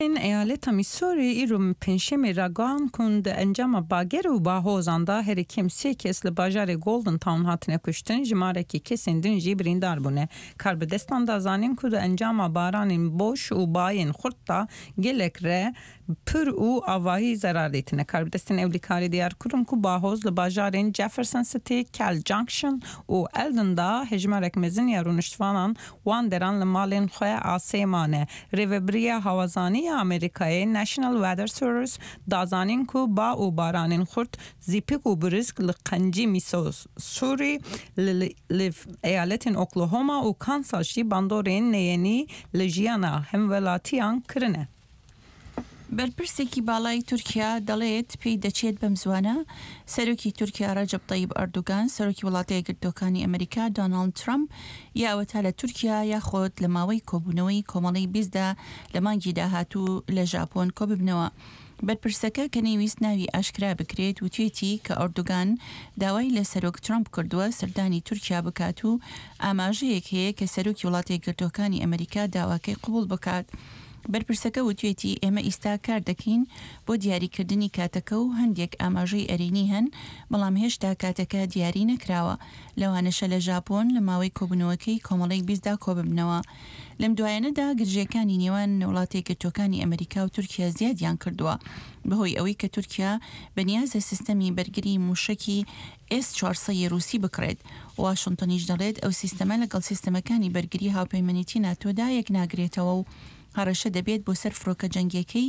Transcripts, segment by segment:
این ایالت میسوری ایرو پنجشنبه رگان کند انجام باگر و با هوزاندا هر کم سه کس لباجار گولدن تاون هاتنه کشتن جماره کی کسین دنجی بریندار بونه کار به دستان دا زانین کود انجام باران بوش و باین خورتا گلک ره پر او آواهی زرار دیتنه کار به دستان اولیکاری دیار کرن کو با هوز لباجارین جفرسن ستی کل جانکشن و الدن دا هجمارک مزن یا رونشتوانان وان دران لمالین خواه آسیمانه ریوبریا هوازانی امریکای نشنال ویدر سرویس دازانین کو با او بارانین خورد زیپیک و برزک لقنجی میسوری ایالت اوکلاهوما و کانساشی باندورین نیانی لجیانا همولاتیان کرنه. بەرپرسێکی باڵای تورکیا دەڵێت پێی دەچێت بەم زوانە سەرۆکی تورکیا ڕەجەب طەیب ئەردۆگان سەرۆکی وڵاتە یەکگرتووەکانی ئەمریکا دۆناڵد ترامپ یاوەتا لە تورکیا یاخۆت لە ماوەی کۆبوونەوەی کۆمەڵی بیستدا لە مانگی داهاتوو لە ژاپۆن کۆببنەوە. بەرپرسەکە کە نەیویست ناوی ئاشکرا بکرێت وتوێتی کە ئەردۆگان داوای لە سەرۆک ترامپ کردووە سەردانی تورکیا بکات و ئاماژەیەک هەیە کە سەرۆکی وڵاتە یەکگرتووەکانی ئەمریکا داواکەی قبول بکات. بەرپرسەکە وتوێتی ئێمە ئیستا کار دەکەین بۆ دیاریکردنی کاتەکە و هەندێک ئاماژەی ئەرێنی هەن بەڵام هێشتا کاتەکە دیاری نەکراوە لەوانەشە لە ژاپۆن لە ماوەی کۆبوونەوەکەی کۆمەڵی بیستدا کۆببنەوە. لەم دوایانەدا گرژەکانی نێوان وڵاتە یەکگرتووەکانی ئەمریکا و تورکیا زیادیان کردووە بەهۆی ئەوەی کە تورکیا بەنیازە سیستەمی بەرگری موشکی S-400 رووسی بکرێت. واشنتنیش دەڵێت ئەو سیستەمە لەگەڵ سیستەمەکانی بەرگری هاوپەیمانیتی ناتۆدا یەک ناگرێتەوە و هەڕەشە دەبێت بۆ سەر فرۆکە جەنگیەکەی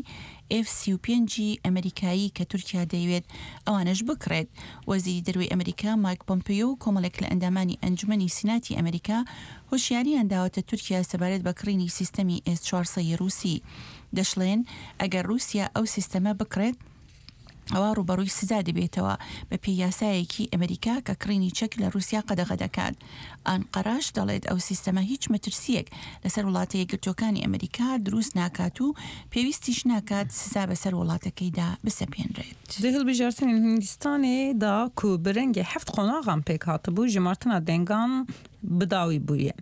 F-35 ئەمریکایی کە تورکیا دەیوێت ئەوانش بکرێت. وەزیری دەروی ئەمریکا مایک پۆمپیۆ و کۆمەڵێک لە ئەندامانی ئەنجومەنی سیناتی ئەمریکا هۆشیاریان داوەتە تورکیا سەبارەت بە کڕینی سیستەمی S-400 رووسی. دەشڵێن ئەگەر رووسیا ئەو سیستەمە بکرێت ئەوە ڕوبەڕووی سزا دەبێتەوە بە پێی یاسایەکی ئەمریکا کە کڕینی چەک لە رووسیا قەدەغە دەکات. ئانقەراش دەڵێت ئەو سیستەمە هیچ مەترسیەک لەسەر وڵاتە یەکگرتووەکانی ئەمریکا دروست ناکات و پێویستیش ناکات سزا بەسەر وڵاتەکەیدا بسەپێنرێت. هەڵبژاردنین هیندستانê da ku bi rengê heft qonaxan pêk hatibû ji martina dengan bidawî bûye.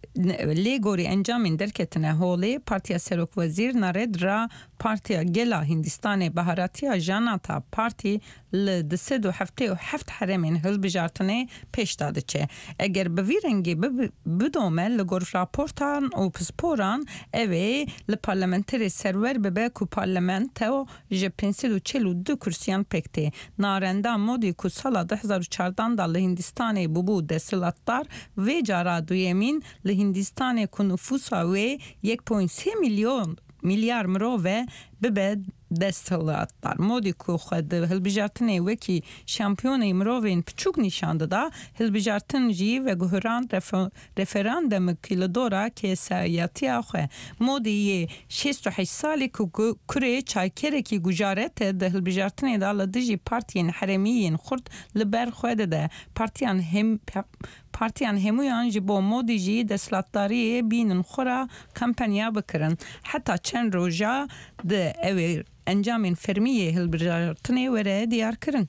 Lê gorî encamên derketine holê Partiya Serokvezîr Narendra Partiya Gela Hindistanê beharatiya Janata Partî li 277 herêmên hilbijartinê pêş da diçe. Eger bi vî rengê bidome li gor raportan û pisporan ev ê li parlamenterê serwer bibe ku parlamento ji 542 kursiyan pêk tê. Narendra Modi ku sala 2014 da li Hindistanê bûbû desthilatdar vê cara duyemîn li Hindistanê ku nüfusa wê 1.3 milyar mirov e bibe desthilatdar. Modî ku xwe di hilbijartinê wekî şampiyonê mirovên piçûk nîşan dida, hilbijartin jî veguhiran referandumekî li dora kesayetiya xwe. Modî yê 68 salê ku kurê çaykerekî gujaret e di hilbijartinê da li dijî partiyên herêmiyên xurt li ber xwe dide. Partiyan hemûyan ji bo Modî jî desthilatdariyê bînin xwe ra kampanya bikirin. Heta çend roja di ew encamên fermiyê hilbijartinê were diyar kirin.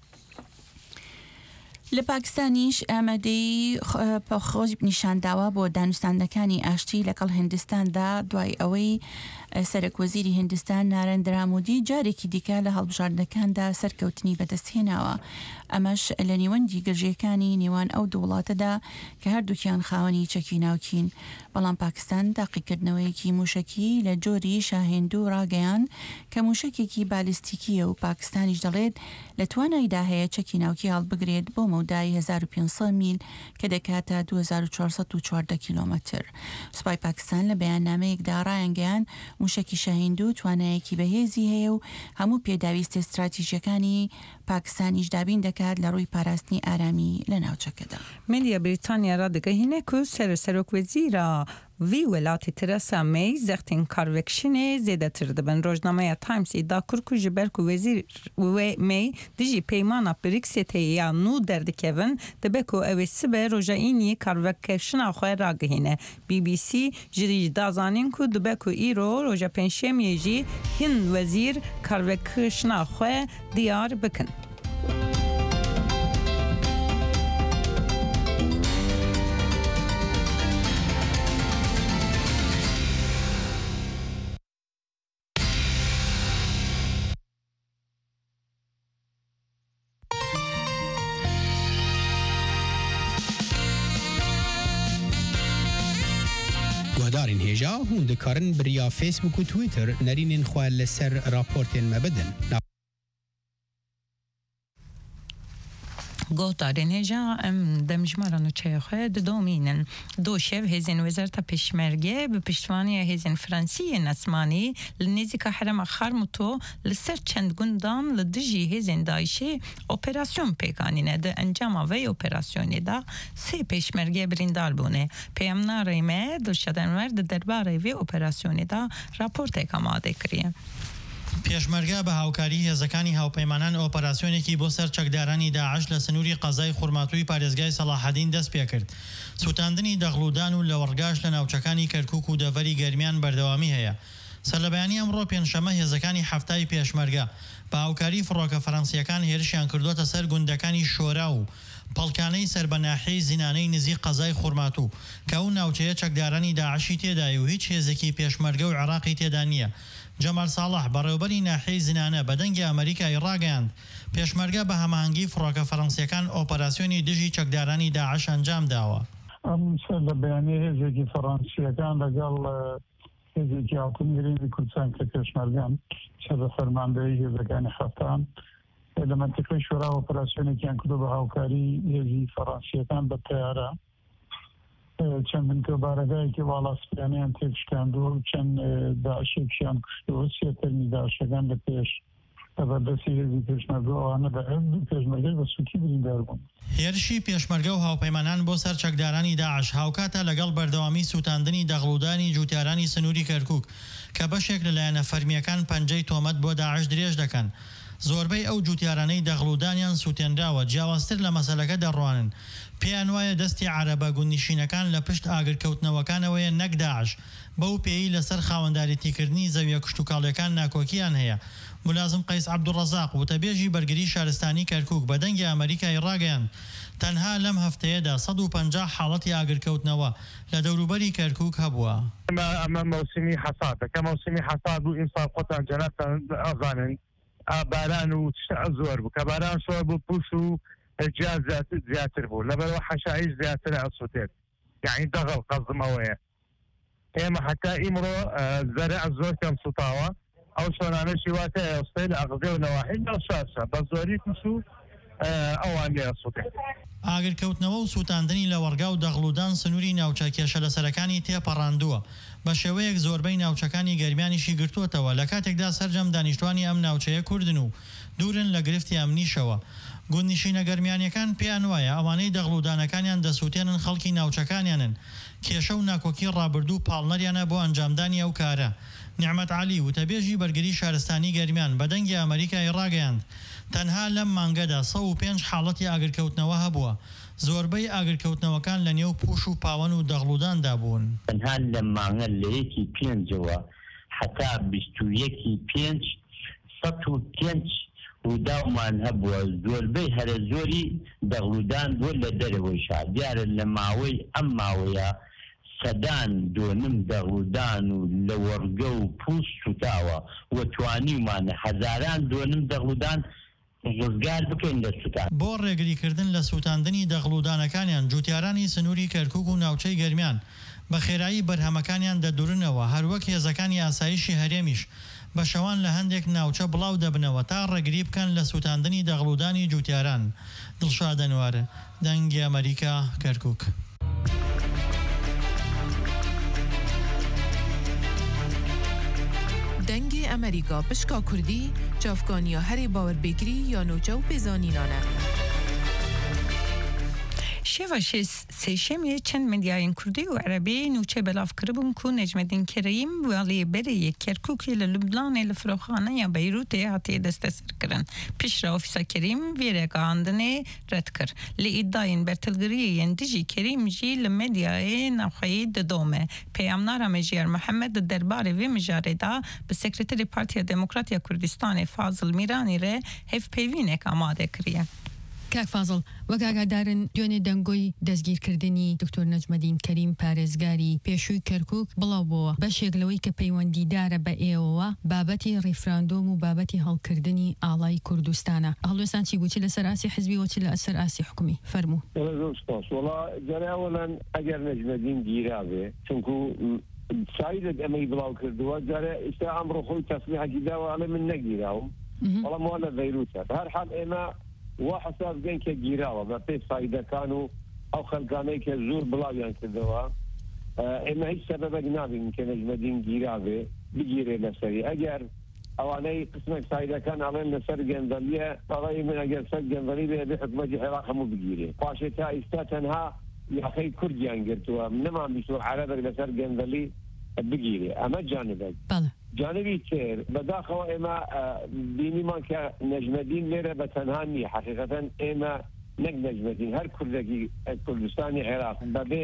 لە پاکستانیش ئامادەی خۆش نیشانداوە بۆ دانوستاندەکانی ئاشتی لەگەڵ هیندستاندا دوای ئەوەی سەرۆکوەزیری هیندستان نارندرا مودی جارێکی دیکە لە هەڵبژاردنەکاندا سەرکەوتنی بەدەستهێناوە. ئەمەش لە نیوەندی گرژیەکانی نێوان ئەو دوو وڵاتەدا کە هەردووکیان خاوەنی چەکی ناوکین. بەڵام پاکستان تاقیکردنەوەیەکی موشکی لە جۆری شاهێندوو ڕاگەیان کە موشکێکی بالیستیکیە و پاکستانیش دەڵێت لە توانایدا هەیە چەکی ناوکی هەڵبگرێت بۆ مەودای 1500 میل کە دەکاتە 2414 کیلۆمەتر. سوپای پاکستان لە بەیاننامەیەکدا ڕایانگەیان موشکی شاهێندوو توانایەکی بەهێزی هەیە و هەموو پێداویستە استراتیژیەکانی پاکستانیش دابین دەکات لە ڕووی پاراستنی ئارامی لە ناوچەکەدا. ملیا بریتانیا ڕادگەهێنێ ku سەرۆکوەزیرە وی ولاتی ترسا می زختین کاروکشینê zêdetir dibin. Rojnameya Times îdia kir ku ji ber ku wezîr May dijî peymana Brexitê ya nû derdikevin dibe ku ew ê sibe rojayînî karvekkeşina xwe ragihîne. BBC ji dazanîn ku dibe ku îro roja pênşemiyê jî hin wezîr karvekkeşina xwe diyar bikin. دارین هجا هون دکارن بریا فیسبوک و تویتر نرینین خواه لسر راپورتین مبدن. گوتارین هجا دمجمارانو چه خود دومینن دو شب هزین وزارت پشمرگه به پشتوانی هزین فرانسی نسمانی لنزی که حرم خرمتو لسر چند گندان لدجی هزین دایشه اپراسیون پیکانینه ده انجام وی اپراسیونی دا سه پشمرگه بریندار بونه پیامنا ریمه دلشدن ورد درباره وی اپراسیونی دا راپورت اکاماده کریه. پێشمەرگە بە هاوکاری هێزەکانی هاوپەیمانان ئۆپەراسیۆنێکی بۆ سەر چەکدارانی داعش لە سنووری قەزای خوڕماتووی پارێزگای سەلاحەدین دەست پێ کرد. سوتاندنی دەغڵودان و لە وەڕگاش لە ناوچەکانی کەرکووک و دەڤەری گەرمیان بەردەوامی هەیە. سەرلەبەیانی ئەمڕۆ پێنجشەمە هێزەکانی هەفتای پێشمەرگە بە هاوکاری فڕۆکە فەڕەنسیەکان هێرشیان کردوتە سەر گوندەکانی شۆرا و پەڵکانەی سەربەناحەی زینانەی نزیک قەزای خوڕماتوو کە ئەو ناوچەیە چەکدارانی داعشی تێدایە و هیچ هێزێکی پێشمەرگە و عێراقی تێدا نییە. جەمال ساڵح بەڕێوەبەری ناحەی زینانە بە دەنگی ئەمریکای ڕاگەیاند پێشمەرگە بە هەماهەنگی فڕۆکە فەڕەنسیەکان ئۆپەراسیۆنی دژی چەکدارانی داعش ئەنجام داوە. ئەم لە بەیانەی هێزێکی فەڕەنسیەکان لەگەڵ هێزێکی هاوکردنی کوردستان کە پێشمەرگەن سەر فەرماندەیی هێزەکانی هەفتان لە منتیقەی شۆرا ئۆپەراسیۆنێکیان کردو بە هاوکاری هێزی فەڕەنسیەکان بە تەیارە چەند بارەگایەکی واڵاسپیانیان تێکشکاندووە و چەند داعشێکیان کوشتەوە سێتەرمی داعشەکان لە پێش بەردەستی هێزی پێشمەرگەوانە بە پێشمەرگەی بە سووکی بریندار بوون. هێرشی پێشمەرگە و هاوپەیمانان بۆ سەر چەکدارانی داعش هاوکاتە لەگەڵ بەردەوامی سوتاندنی دەغڵودانی جوتیارانی سنووری کەرکووک کە بەشێک لەلایەنە فەرمیەکان پەنجەی تۆمەت بۆ داعش درێژ دەکەن. زۆربەی ئەو جوتیارانەی دەغڵودانیان سووتێنراوە جیاوازتر لە مەسەلەکە دەڕوانن. پێیان وایە دەستی عەرەبە گوندنشینەکان لە پشت ئاگرکەوتنەوەکانەوەیە نەک داعش بەو پێی لەسەر خاوەنداریتیکردنی زەویە کشتوکاڵیەکان ناکۆکییان هەیە. ملازم قەیس عەبدوڕەزاق وتەبێژی بەرگری شارستانی کەرکووک بە دەنگی ئەمریکای ڕاگەیاند تەنها لەم هەفتەیەدا 150 حاڵەتی ئاگرکەوتنەوە لە دەوروبەری کەرکووک هەبووە. ئەمە مەوسمی حەسادە کە مەوسمی حەساد بوو ئینسان خۆتان جەنابتان ئەزانن باران و زۆر بوو کە باران شۆ بوو پوش و جیاز زیاتر بوو لەبەرەوە حەشایش زیاتر ئەسووتێت یعنی دەغڵ قەزمەوەیە ئێمە حتا ئیمڕۆ زەرع زۆر کەم سوتاوە ئەو شۆنانەشی واتە ئێستای لە ئەغزێ و نەواحی نەشاشە بە زۆری پوش و ئەوان لێ ئەسووتێت. ئاگرکەوتنەوە و سوتاندنی لە وەرگا و دەغڵودان سنووری ناوچە کێشە لەسەرەکانی تێپەڕاندووە بە شێوەیەک زۆربەی ناوچەکانی گەرمیانیشی گرتووەتەوە لە کاتێکدا سەرجەم دانیشتوانی ئەم ناوچەیە کوردن و دوورن لە گرفتی ئەمنیشەوە. گوندنشینە گەرمیانیەکان پێیان وایە ئەوانەی دەغڵودانەکانیان دەسووتێنن خەڵکی ناوچەکانیانن کێشە و ناکۆکی ڕابردوو پاڵنەریانە بۆ ئەنجامدانی ئەو کارە. نیعمەت عەلی وتەبێژی بەرگری شارستانی گەرمیان بە دەنگی ئەمریکای ڕاگەیاند تەنها لەم مانگەدا 105 حاڵەتی ئاگرکەوتنەوە هەبووە. زۆربەی ئاگرکەوتنەوەکان لە نێو پوش و پاوەن و دەغڵوداندا بوون. تەنها لەم مانگە لە یەکی پێنجەوە حتا 21 105 ڕووداومان هەبووە زۆربەی هەرە زۆری دەغڵودان بۆ لە دەرەوەی شار دیارە لە ماوەی ئەم ماوەیە سەدان دۆنم دەغڵودان و لە وەرگە و پوست سوتاوە و توانیمانە هەزاران دۆنم دەغڵودان ڕزگار بکەین لە سوتان. بۆ ڕێگریکردن لە سوتاندنی دەغڵودانەکانیان جوتیارانی سنووری کەرکووک و ناوچەی گەرمیان بە خێرایی بەرهەمەکانیان دەدورنەوە هەروەک هێزەکانی ئاسایشی هەرێمیش بە شەوان لە هەندێک ناوچە بڵاو دەبنەوە تا ڕێگری بکەن لە سوتاندنی دەغڵودانی جوتیاران. دڵشاد ئەنوارە دەنگی ئەمریکا کەرکووک. دەنگی ئەمریکا پشکا کوردی چافکانیا هەرێ باوەربێگری یا نوچە و پێزانینانە. شێوە سێشەمیە چەند مدیایên کوردی و عەرەبی نوچە بەلاف کربوون ku Necmettin Kerîm walê berê Kerkûkê li Lubnanê li firoxaneya Beyrûtê hatiye desteserkirin. Piştre ofîsa Kerîm vê ragihandinê red kir. Li îdayên bertilgiriyên dijî Kerîm jî li medyayê navxeyî didome. Peyamnara Mejiyar Mihemed di derbarê vê mijarê da bi Sekreterê Partiya Demokratiya Kurdistanê Fazıl Mîranî re hevpeyvînek amade kiriye. کاک فازڵ وەک ئاگادارن دوێنێ دەنگۆی دەستگیرکردنی دکتۆر نەجمەدین کەریم پارێزگاری پێشووی کەرکووک بڵاو بووە بەشێک لەوەی کە پەیوەندیدارە بە ئێوە بابەتی ڕیفراندۆم و بابەتی هەڵکردنی ئاڵای کوردستانە. هەڵوێستان چی بوو چی لەسەر ئاسی حزبی وەچی لە ئەسەر ئاسی حکومی فەرموو. وڵا جەرەوەڵەن ئەگەر نەجمەدین گیرابێ چونکو سعيد أمي بلاو كردوا جاري إستا أمر خوي تصريح جدا وعلى من نجيراهم والله ما ولا فيروسا بهر حال إما وحساب جن كجيراوا ما في فايدة كانوا أو خلقاني كزور بلاو يعني كردوا إما هيش سبب أجنبي يمكن أجمدين جيراوي بجيري لسري أجر أواني قسمك فايدة كان علينا سر جندلية طريق من أجل سر جندلية بحكمة العراق مو بجيري قاشتها إستاتنها يا أخي كرديان قرتوا منما بيسوا عربك لسر جندلي بجيري أما جانبك جانبي كير بداخل إما بيني ما كنجمدين ليرة بتنهاني حقيقة إما نجمدين هر كردكي كردستاني عراق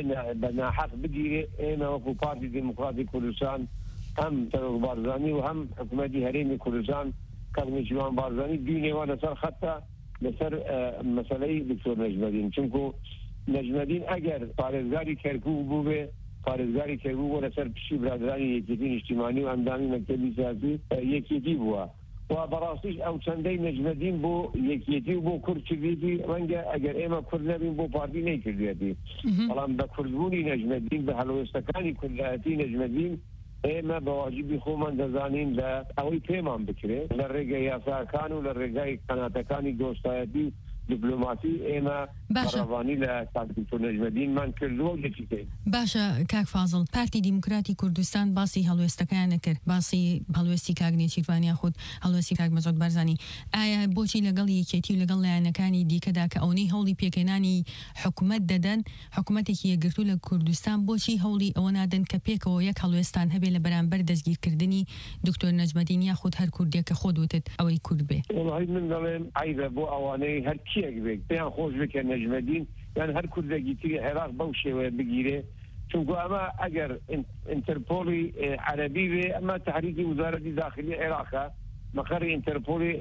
بنا حق بجيري إما وكو بارتي ديمقراطي كردستان هم تنو بارزاني وهم حكومتي هريمي كردستان كلمة جوان بارزاني ديني وانا سر خطة لسر مسألة دكتور نجمدين چونكو نجمدين اگر پارێزگاری کەرکوو بوو بێ پارێزگاری کەرکوو بۆ لەسەر پشتی برادرانی یەکێتی نیشتیمانی و ئەندامی مەکتەبی سیاسی یەکێتی بووە و بەڕاستیش ئەو چەندەی نەجمەدین بۆ یەکێتی و بۆ کورد کردێتی ڕەنگە ئەگەر ئێمە کورد نەبین بۆ پارتی نەیکردێتی بەڵام بە کوردبوونی نەجمەدین بە هەڵوێستەکانی کوردایەتی نەجمەدین ئێمە بەواجبی خۆمان دەزانین لە ئەوەی پێمان بکرێت لە ڕێگەی یاساکان و لە ڕێگای قەناتەکانی دۆستایەتی دیپلۆماسی ئێمە بەڕەوانی لە کاکتۆر نەجمەدین مان کردووە یەکیتێ باشە کاک فازڵ پارتی دیموکراتی کوردستان باسی هەڵوێستەکان نەکرد باسی هەڵوێستی کاک نێچیروانیا خود هەڵوێستی کاک مەزۆد بارزانی ئایا بۆچی لەگەڵ یەکێتی و لەگەڵ لایەنەکانی دیکەدا کە ئەوەی هەوڵی پێکەنانی حکوومەت دەدەن حکوومەتێکی یەکگرتوو لە کوردستان بۆچی هەوڵی ئەوە نادەن کە پێکەوە یەک هەڵوێستان هەبێ لە بەرامبەر دەستگیرکردنی دکتۆر نەجمەدین یا خود هەر کوردێکە خۆ دوتت ئەوەی کورد بێ من دەڵێم عیبە بۆ ئەوانەی هەر کیەک بێت پێیان خۆش بکە نەجمەدین یان هەر کوردێکی تری عێراق بەو شێوەیە بگیرێ چونکو ئەمە ئەگەر ئینتەرپۆلی عەرەبی بێ ئەمە تحریکی وزارەتی داخلی عێراقە مەقەری ئینتەرپۆلی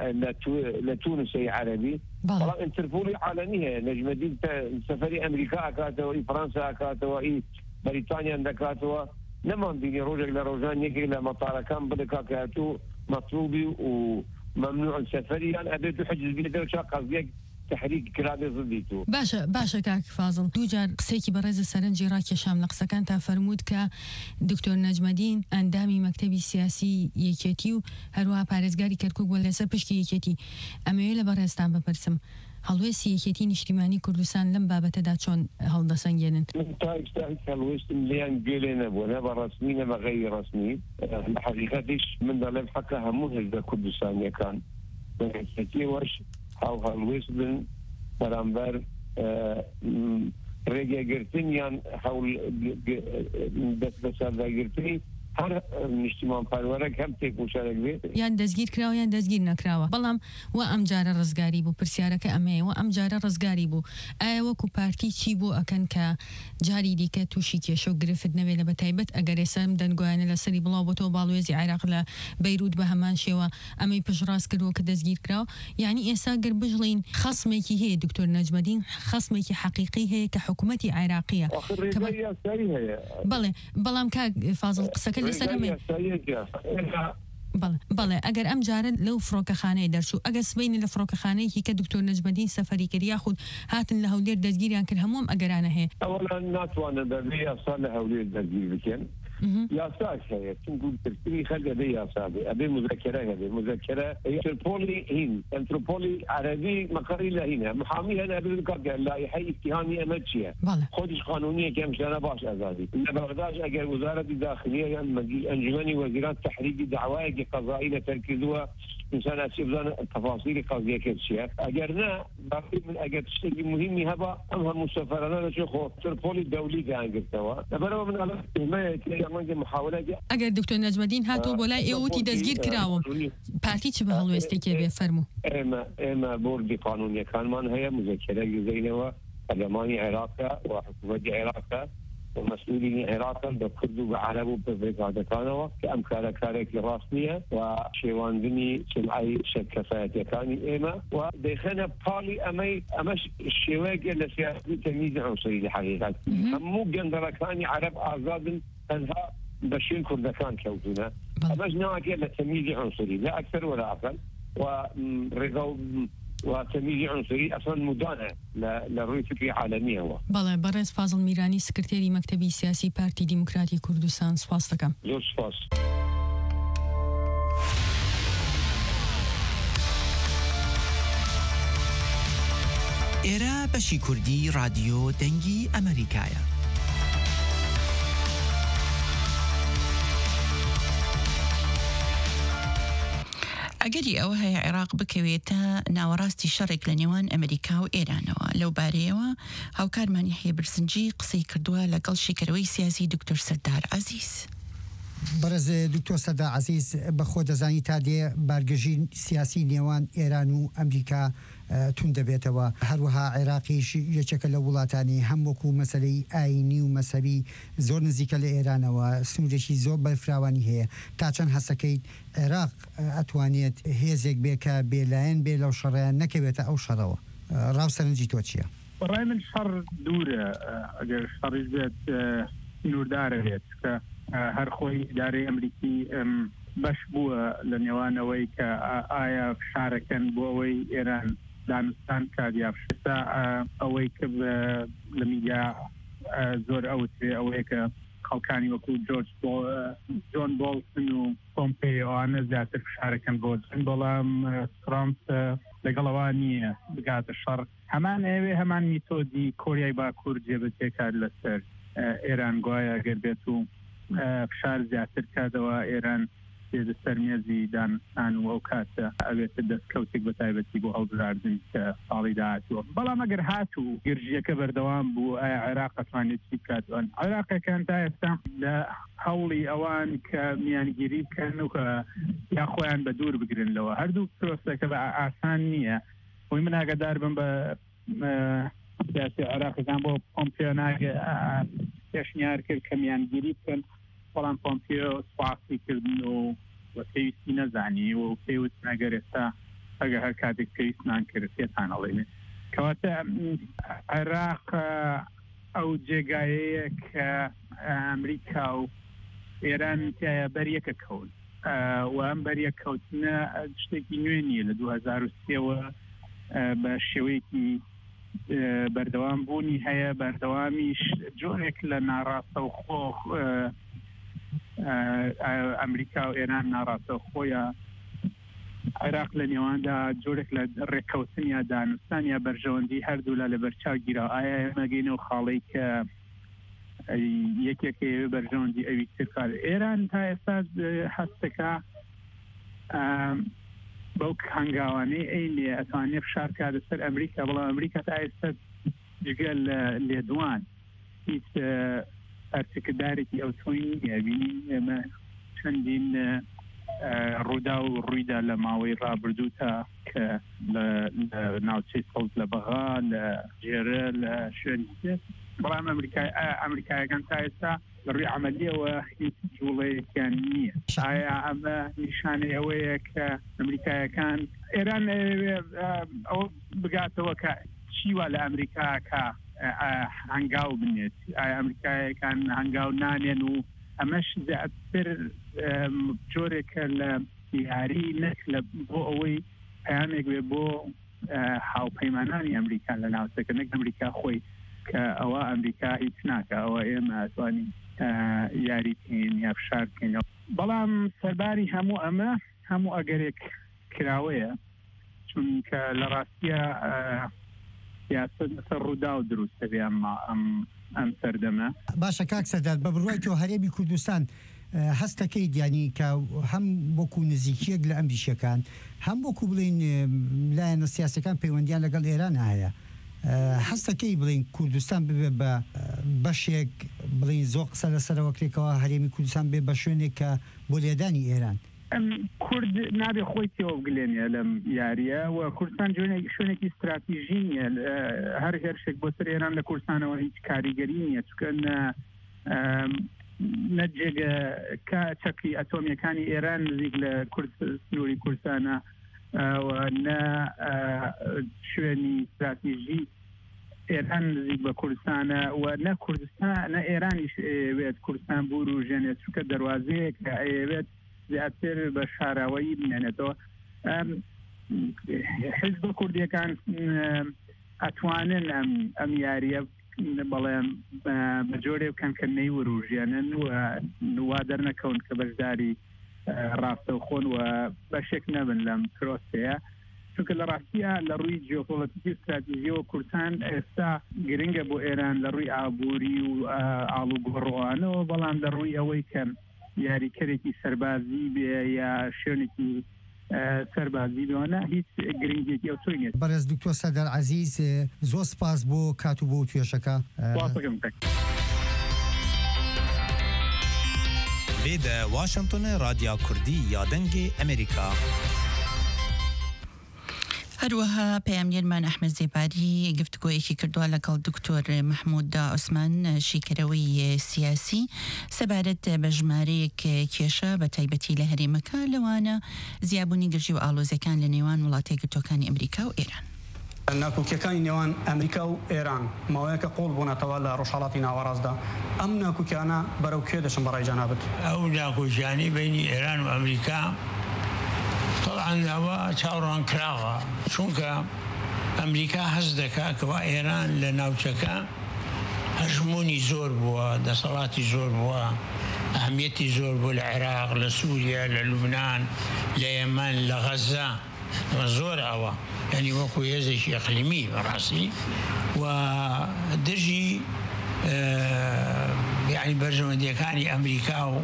لە تونسی عەرەبی بەڵام ئینتەرپۆلی عالەمی هەیە نەجمەدین سەفەری ئەمریکا ئەکاتەوە ئی فەرەنسا ئەکاتەوە ئی بەریتانیان دەکاتەوە نەمان بینی ڕۆژێک لە ڕۆژان یەکێک لە مەتارەکان بڵێکا کە هاتوو مەطلوبی و ممنوع سەفەری یان ئەبێت و حەجز بێتەوە چا قەزیەک تحریک کرابێ زدیتو باشە کاک فازڵ دووجار قسێکی بەڕێزە سەرنجی ڕاکێشام لە قسەکان تا فەرموود کە دکتۆر نەجمەدین ئەندامی مەکتەبی سیاسی یەکێتی و هەروەها پارێزگاری کەرکووک بووە لەسەر پشتی یەکێتی ئەمەوێت لە بەڕێزتان بپرسم هەڵوێستی یەکێتی نیشتیمانی کوردستان لەم بابەتەدا چۆن هەڵدەسەنگێنن تا ئێستا هەڵوێستم لیان گوێلێ نەبووە نە بە ڕەسمی نە بە غەیری ڕەسمی لە حەقیقەتیش من دەڵێم حەقە هەموو هێزە کوردستانیەکان بە یەکێتیەوەش هەڵوێست بن بەرامبەر ڕێگەگرتن یان هەوڵ دەست بەسەرداگرتنی هەر نیشتیمان پەروەرەك هەم تێکوشارێک بێت یان دەستگیر کراوە یان دەستگیر نەکراوە بەڵام وە ئەم جارە ڕزگاری بوو پرسیارەکە ئەمەیە وە ئەم جارە ڕزگاری بوو ئایا وەکو پارتی چی بۆ ئەکەن کە جاری دیکە تووشی کێشە و گرفت نەوێت لە بەتایبەت ئەگەر ئێسام دەنگۆیانە لەسەری بڵاو بۆتەوە باڵوێزی عێراق لە بەیروت بە هەمان شێوە ئەمەی پشڕاست کردووە کە دەستگیر کراوە یعنی ئێستا گەر بژڵین خەسمێکی هەیە دکتۆر نەجمەدین خەسمێکی حەقیقی هەیە کە حکوومەتی عێراقیە بەڵام کاک فازڵ قسەکە بەڵێ ئەگەر ئەم جارە لەو فڕۆکەخانەی دەرچوو ئەگەر سبەینی لە فڕۆکەخانەیەکی کە دکتۆر نەجمەدین سەفەری کرد یاخود هاتن لە هەولێر دەستگیریان کرد هەمووم ئەگەرانە هەیە ئەوەڵان ناتوانە بەبێ یاسا لە هەولێر دەستگیر بکەن یاساش هەیە چونکو ترتیبی خەلکە دەبێ یاسا بێ ئەبێ مذەکەرە هەبێ مذەکەرە ئینتەرپۆلی هین ئینتەرپۆلی عەرەبی مەقەری لە هینە محامی هەن ئەبێ بکات لایحەی ئیتیهامی ئەمە چییە خۆدیش قانونیە کە ئەم شتانە باش ئازادی لە بەغداد ئەگەر وزارەتی داخلیە یان ئەنجومەنی وەزیران تحریکی دعوایەکی قەزایی لەسەر کردووە إنسان أسيبنا تفاصيل قضية كذا أجر نا باقي من أجر تشتكي مهم هبا أمها مسافرنا نشوفه تربولي الدولي كان قلتوا نبرة من على ما يتكلم محاولة أجر دكتور نجمدين هاتوا بولا إيوتي دزجير كراوم بارتي شبه هالوستيكي بيفرموا إما بورد قانوني كان من هي مذكرة جزينة وألماني عراقة وحكومة عراقة ومسؤولين عراقا بكردو بعرب وبفريقات كانوا كأمكار كارك رسمية وشيواندني سمعي شكفات كاني إما ودخلنا بالي أمش الشواك السياسي تمييز عنصري الحقيقة همو جندرة كاني عرب آزاد أنها بشين كردكان كوتنا أمش نوعك لتمييز عنصري لا أكثر ولا أقل ورغو وتمييز عنصري اصلا مدانع للرؤيه الفكريه العالميه هو. بەڵێ بەڕێز فازڵ میرانی سکرتێری مەکتەبی سیاسی پارتی دیموکراتی کوردستان سپاس دەکەم. زۆر سپاس. ئێرە بەشی کوردی رادیۆ دەنگی ئەمریکایە. ئەگەری ئەوە هەیە عێراق بکەوێتە ناوەڕاستی شەڕێک لە نێوان ئەمریکا و ئێرانەوە لەو بارەیەوە هاوکارمانی هەیە برسنجی قسەی کردووە لەگەڵ شیکەرەوەی سیاسی دکتۆر سەردار عەزیز. بەرز دکتۆر سەردار عەزیز بەخۆ دەزانی تا دێ بارگەژی سیاسی نێوان ئێران و ئەمریکا تون دەبێتەوە هەروەها عێراقیش یەکێکە لە وڵاتانی هەم وەکو مەسەلەی ئاینی و مەسەبی زۆر نزیکە لە ئێرانەوە سنوورێکی زۆر بەرفراوانی هەیە تا چەند هەسەکەیت عێراق ئەتوانێت هێزێک بێ کە بێلایەن بێ لەو شەڕیان نەکەوێتە ئەو شەڕەوە ڕاوسەرنجی تۆ چییە؟ بەڕای من شەڕ دوورە ئەگەر شەڕیش بێت نوردارە بێت کە هەر خۆی ئیدارەی ئەمریکی بەش بووە لە نێوانەوەی کە ئایا فشارەکەن بۆ ئەوەی ئێران دانوستان کاریافشتا ئەوەی کە لە میدیا زۆر ئەوتێ ئەوەیە کە خەڵکانی وەکو جۆن بۆڵتن و پۆمپێیۆوانە زیاتر فشارەکەن بۆ بەڵام ترامپ لەگەڵەوە نییە بگاتە شەڕ هەمان ئێوێ هەمان میتۆدی کۆریای باکوور جێبەجێکات لەسەر ئێران گوایە گەر بێت و فشار زیاتر کاتەوە ئێران دێتە سەر مێزی دانستان و ئەو کاتە ئەوێتە دەستکەوتێک بە تایبەتی بۆ هەڵبژاردن کە ساڵی داهاتووە بەڵام ئەگەر هاتوو گرژیەکە بەردەوام بوو ئایا عێراق ئەتوانێت چی بکاتوان عێراقەکان تا ئێستا لە هەوڵی ئەوان کە میانگیری بکەن و کە یا خۆیان بە دوور بگرنەوە هەردوو پرۆسەکە بە ئاسان نییە وی من ئاگادار بم بە سیاسی عێراقەکان بۆ پۆمپیۆ پێشنیار کرد کە میانگیری بکەن بەڵام پۆمپیۆ سوپاسی کردن و پێویستی نەزانی و پێوت نەگەر ئێستا ئەگە هەر کاتێک پێویستمان کرد پێتانەڵێنێ کەواتە عێراق ئەو جێگایەیە کە ئەمریکا و ئێران تایە بەریەکە کەوت و ئەم بەریەکەوتنە شتێکی نوێ نیە لە 2003ەوە بە شێوەیەکی بەردەوام بوونی هەیە بەردەوامیش جۆرێک لە ناڕاستە و خۆ ئەمریکا و ئێران ناڕاستە خۆیە عێراق لە نێواندا جۆرێک لە ڕێککەوتن یا دانوستان یا بەرژەوەندی هەردوو لە بەرچاو گیرا ئایا ئێمەگەینەوە خاڵەی کە یەکێک بەرژەوەندی ئەوی ترکار ئێران تا ئێستا هەستەکە بەو هەنگاوانەی ئەینێ ئەتوانێت فشار کات لەسەر ئەمریکا بەڵام ئەمریکا تا ئێستا جگەل لێدوان هیچ ئەرچکدارێکی ئەو تۆی نیەبینی ئێمە چەندین ڕوودا و ڕوویدا لە ماوەی ڕابردوو تا کە لە ناوچەی سەڵ لە بەغا لە جێرە لە شوێنی بەڵام ئەمریکایەکان تا ئێستا لە ڕووی عملیەوە هیچ جوڵەیەکیان نییە ئایا ئەمە نیشانەی ئەوەیە کە ئەمریکایەکان ئێران ئەو بگاتەوە کە چیوە لە ئەمریکا کە هەنگاو بنێت ئایا ئەمریکایەکان هەنگاو نانێن و ئەمەش زیاتر جۆرێکە لە یاری نەک لە بۆ ئەوەی پەیامێک بێ بۆ هاوپەیمانانی ئەمریکا لە ناوچەکە نەک ئەمریکا خۆی کە ئەوە ئەمریکا هیچ ناکە ئەوە ئێمە ئەتوانین یاری بکەین یا فشار بکەینەوە بەڵام سەرباری هەموو ئەمە هەموو ئەگەرێک کراوەیە چونکە لە ڕاستیە سیاست لەسەر ڕوودا و دروستە بێ ئەم سەردەمە باشە کاک سەردار بە بڕوای تۆ هەرێمی کوردستان هەستەکەی دیانی کە هەم وەکو نزیکیەک لە ئەمریشیەکان هەم وەکو بڵین لایەنە سیاسەکان پەیوەندیان لەگەڵ ئێران هەیە هەستەکەی بڵین کوردستان ببێ بە بەشێک بڵین زۆر قسە لەسەرەوەکرێکەوە هەرێمی کوردستان بێ بە شوێنێک کە بۆ لێدانی ئێران کورد نابێ خۆی تێوە بگلێنێ لەم یاریە و کوردستان شوێنێکی استراتیژی نیە هەر هێرشێک بۆ سەر ئێران لە کوردستانەوە هیچ کاریگەری نییە چکە نەجێگە چەکی ئەتۆمیەکانی ئێران نزیک لە سنووری کوردستانە نە شوێنی استراتیژی ئێران نزیک بە کوردستانە و نە کوردستان نە ئێرانیش ئەوێت کوردستان بوروژێنێت چونکە دەواازەیەک کە ئەوێت زیاتر بە شاراوەیی بنێنێتەوە حزب کوردیەکان ئەتوانن ئەم یاریە بەڵێم بە جۆرێ بکەن کە نەی وروژیانن وا دەرنەکەون کە بەشداری ڕاستەوخۆن و بەشێک نەبن لەم پرۆسەیە چونکە لە ڕاستیە لە ڕووی جیۆپۆلیتیکی استراتیژیەوە کورتان ئێستا گرنگە بۆ ئێران لە ڕووی ئابووری و ئاڵوگۆڕۆوانەوە بەڵام لە ڕووی ئەوەی کە یاریکەرێکی سەربازی بێ یا شوێنێکی سەربازی بۆنە هیچ گرنگێکی ئەو تۆی نێت. بەڕێز دکتۆر سەردار عەزیز زۆر سپاس بۆ کات و بۆ توێژەکە. بێدە واشنگتن رادیا کوردی یا دەنگی ئەمریکا. هەروەها پەیامگەرمان ئەحمەد زێباری گفتگۆیەکی کردووە لەگەڵ دکتۆر محمود عوسمان شیکەرەوەی سیاسی سەبارەت بە ژمارەیەک کێشە بە تایبەتی لە هەرێمەکە لەوانە زیابوونی گرژی و ئاڵۆزەکان لە نێوان وڵاتە یەکگرتووەکانی ئەمریکا و ئێران. ناکۆکیەکانی نێوان ئەمریکا و ئێران ماوەیەکە قۆڵ بوونەتەوە لە ڕۆژهەڵاتی ناوەڕاستدا ئەم ناکۆکیانە بەرەو کێ دەچن بەڕای جەنابەت؟ ئەو ناکۆکیانی بینی ئێران و ئەمریکا طبعا ئەوە چاوەڕوان کراوە چونکە ئەمریکا هەز دەکات کەوا ئێران لە ناوچەکە هەژمۆنی زۆر بووە دەسەڵاتی زۆر بووە ئەهمیەتی زۆر بوو لە عێراق لە سووریا لە لوبنان لە یەمەن لە غەزە زۆر ئەوە ینی وەکو هێزێکی ئەقلیمی بەڕاستی و دژی یعنی بەرژەوەندیەکانی ئەمریکا و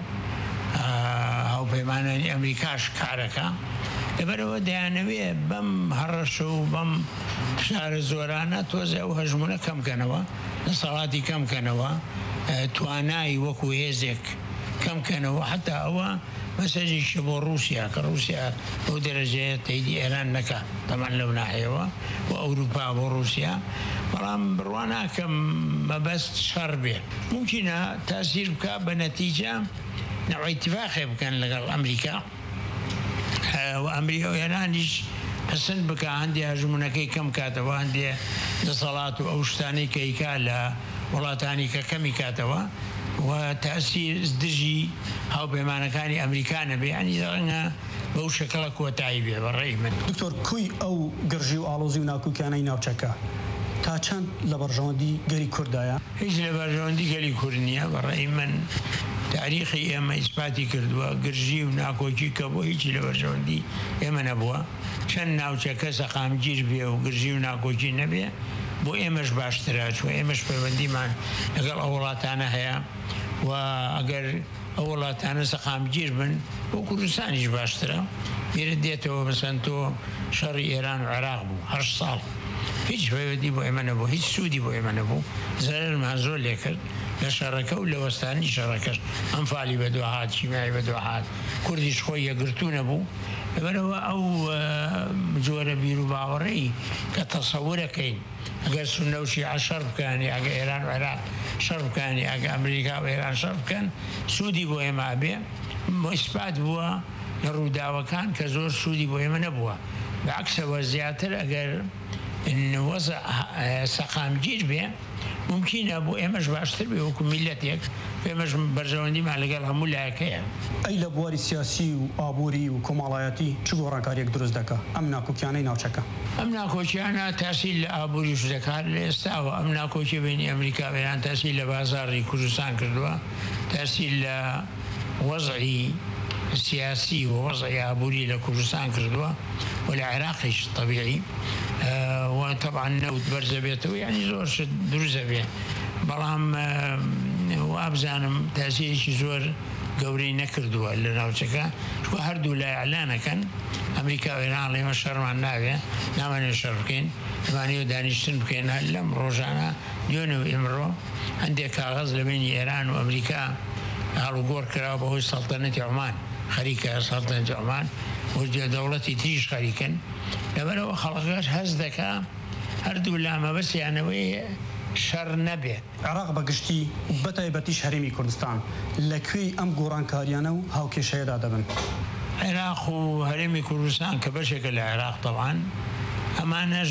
هاوپەیمانانی ئەمریکاش کارەکە لەبەرەوە دەیانەوێ بەم هەڕەشە و بەم فشارە زۆرانە تۆزە ئەو هەژمونە کەمکەنەوە دەسەڵاتی کەمکەنەوە توانایی وەکو هێزێک کەمکەنەوە حتا ئەوە مەسەجێکی بۆ رووسیا کە رووسیا بۆ دەرەجەیە تەیدی ئێران نەکە تەمان لەو ناحەیەوە و ئەوروپا بۆ رووسیا بەڵام بڕوان ناکەم مەبەست شەڕ بێ ممکنە تاسیر بکە بە نەتیجە نەوەی اتفاقێ بکەن لەگەڵ ئەمریکا و ئەمریکا و ئێرانیش پسند بکە هەندێک هەژمونەکەی کەم کاتەوە هەندێک دەسەڵات و ئەو شتانەی کەیکا لە وڵاتانی کە کەمی کاتەوە و تاسیر دژی هاوپەیمانەکانی ئەمریکانە بێ ئەنی ڕەنگە بەو شەکڵە کۆتایی بێ بەڕێی من. دکتۆر کوی ئەو گرژی و ئاڵۆزی و ناکۆکیانەی ناوچەکە تا چەند لە بەڕژەوەندی گەلی کوردایە؟ هیچ لە بەڕژەوەندی گەلی کورد نییە بەڕێی من تاریخی ئێمە ئیسپاتی کردووە گرژی و ناکۆکی کە بۆ هیچی لە بەرژەوەندی ئێمە نەبووە چەند ناوچەکە سەقامگیر بێ و گرژی و ناکۆکی نەبێ بۆ ئێمەش باشترە چوە ئێمەش پەیوەندیمان لەگەڵ ئەو وڵاتانە هەیە و ئەگەر ئەو وڵاتانە سەقامگیر بن بۆ کوردستانیش باشترە بیرە دێتەوە بەسەن تۆ شەڕی ئێران و عێراق بوو 8 ساڵ هیچ پەیوەندی بۆ ئێمە نەبوو هیچ سوودی بۆ ئێمە نەبوو زەرمان زۆر لێ کرد لە شەڕەکە و لە وەستانی شەڕەکەش ئەمفالی بەدوهات شیمای بەدوهات کوردیش خۆی یەکگرتوو نەبوو لەبەرەوە ئەو جۆرە بیر و باوەڕەی کە تەسەورەکەین ئەگەر سونە و شیعە شەڕ بکەنی ئەگە ئێران و عێراق شەڕ بکەنی ئەگە ئەمریکا و ئێران شەڕ بکەن سوودی بۆ ئێمە ئەبێ ئیسپات بووە لە ڕووداوەکان کە زۆر سوودی بۆ ئێمە نەبووە بەعکسەوە زیاتر ئەگەر وەزع سەقامگیر بێ ممکنە بۆ ئێمەش باشتر بێ وەکو میلەتێک ئێمەش بەرژەوەندیمان لەگەڵ هەموو لایەکەیە. ئەی لە بواری سیاسی و ئابووری و کۆمەڵایەتی چ گۆڕانکاریەک دروست دەکە ئەم ناکۆکیانەی ناوچەکە؟ ئەم ناکۆکیانە تاسیل لە ئابووریش دەکات لە ئێستاوە ئەم ناکۆکی بینی ئەمریکا و ئێران تاسیل لە بازاڕی کوردستان کردووە تاسیل لە وەزعی سیاسی و وەزعی ئابووری لە کوردستان کردووە و لە عێراقیش طبیعی وطبعا نەوت بەرزە بێتەوە یعنی زۆر شت دروستە بێ بەڵام وابزانم تاسیرێکی زۆر گەورەی نەکردووە لە ناوچەکە چکە هەردوو لای ئەعلانەکەن ئەمریکا و ئێران لێمە شەڕمان ناوێ نامانێت شەڕ بکەین دەمانەوە دانیشتن بکەین لەم ڕۆژانە دوێنێ ئێمڕۆ هەندێک کاغەز لە بینی ئێران و ئەمریکا هەڵوگۆڕ کراوە بەهۆی سەڵتەنەتی عومان خەریکە سەڵتەنەتی عومان و دەوڵەتی تریش خەریکن لەبەرەوە خەڵکەش هەست دەکا هەردوو لامە بەسییانەوەی شەڕ نەبێ. عێراق بەگشتی بەتایبەتیش هەرێمی کوردستان لەکوێی ئەم گۆڕانکاریانە و هاوکێشەیەدا دەبن؟ عێراق و هەرێمی کوردستان کە بەشێکە لە عێراق تەڵان ئەمانەش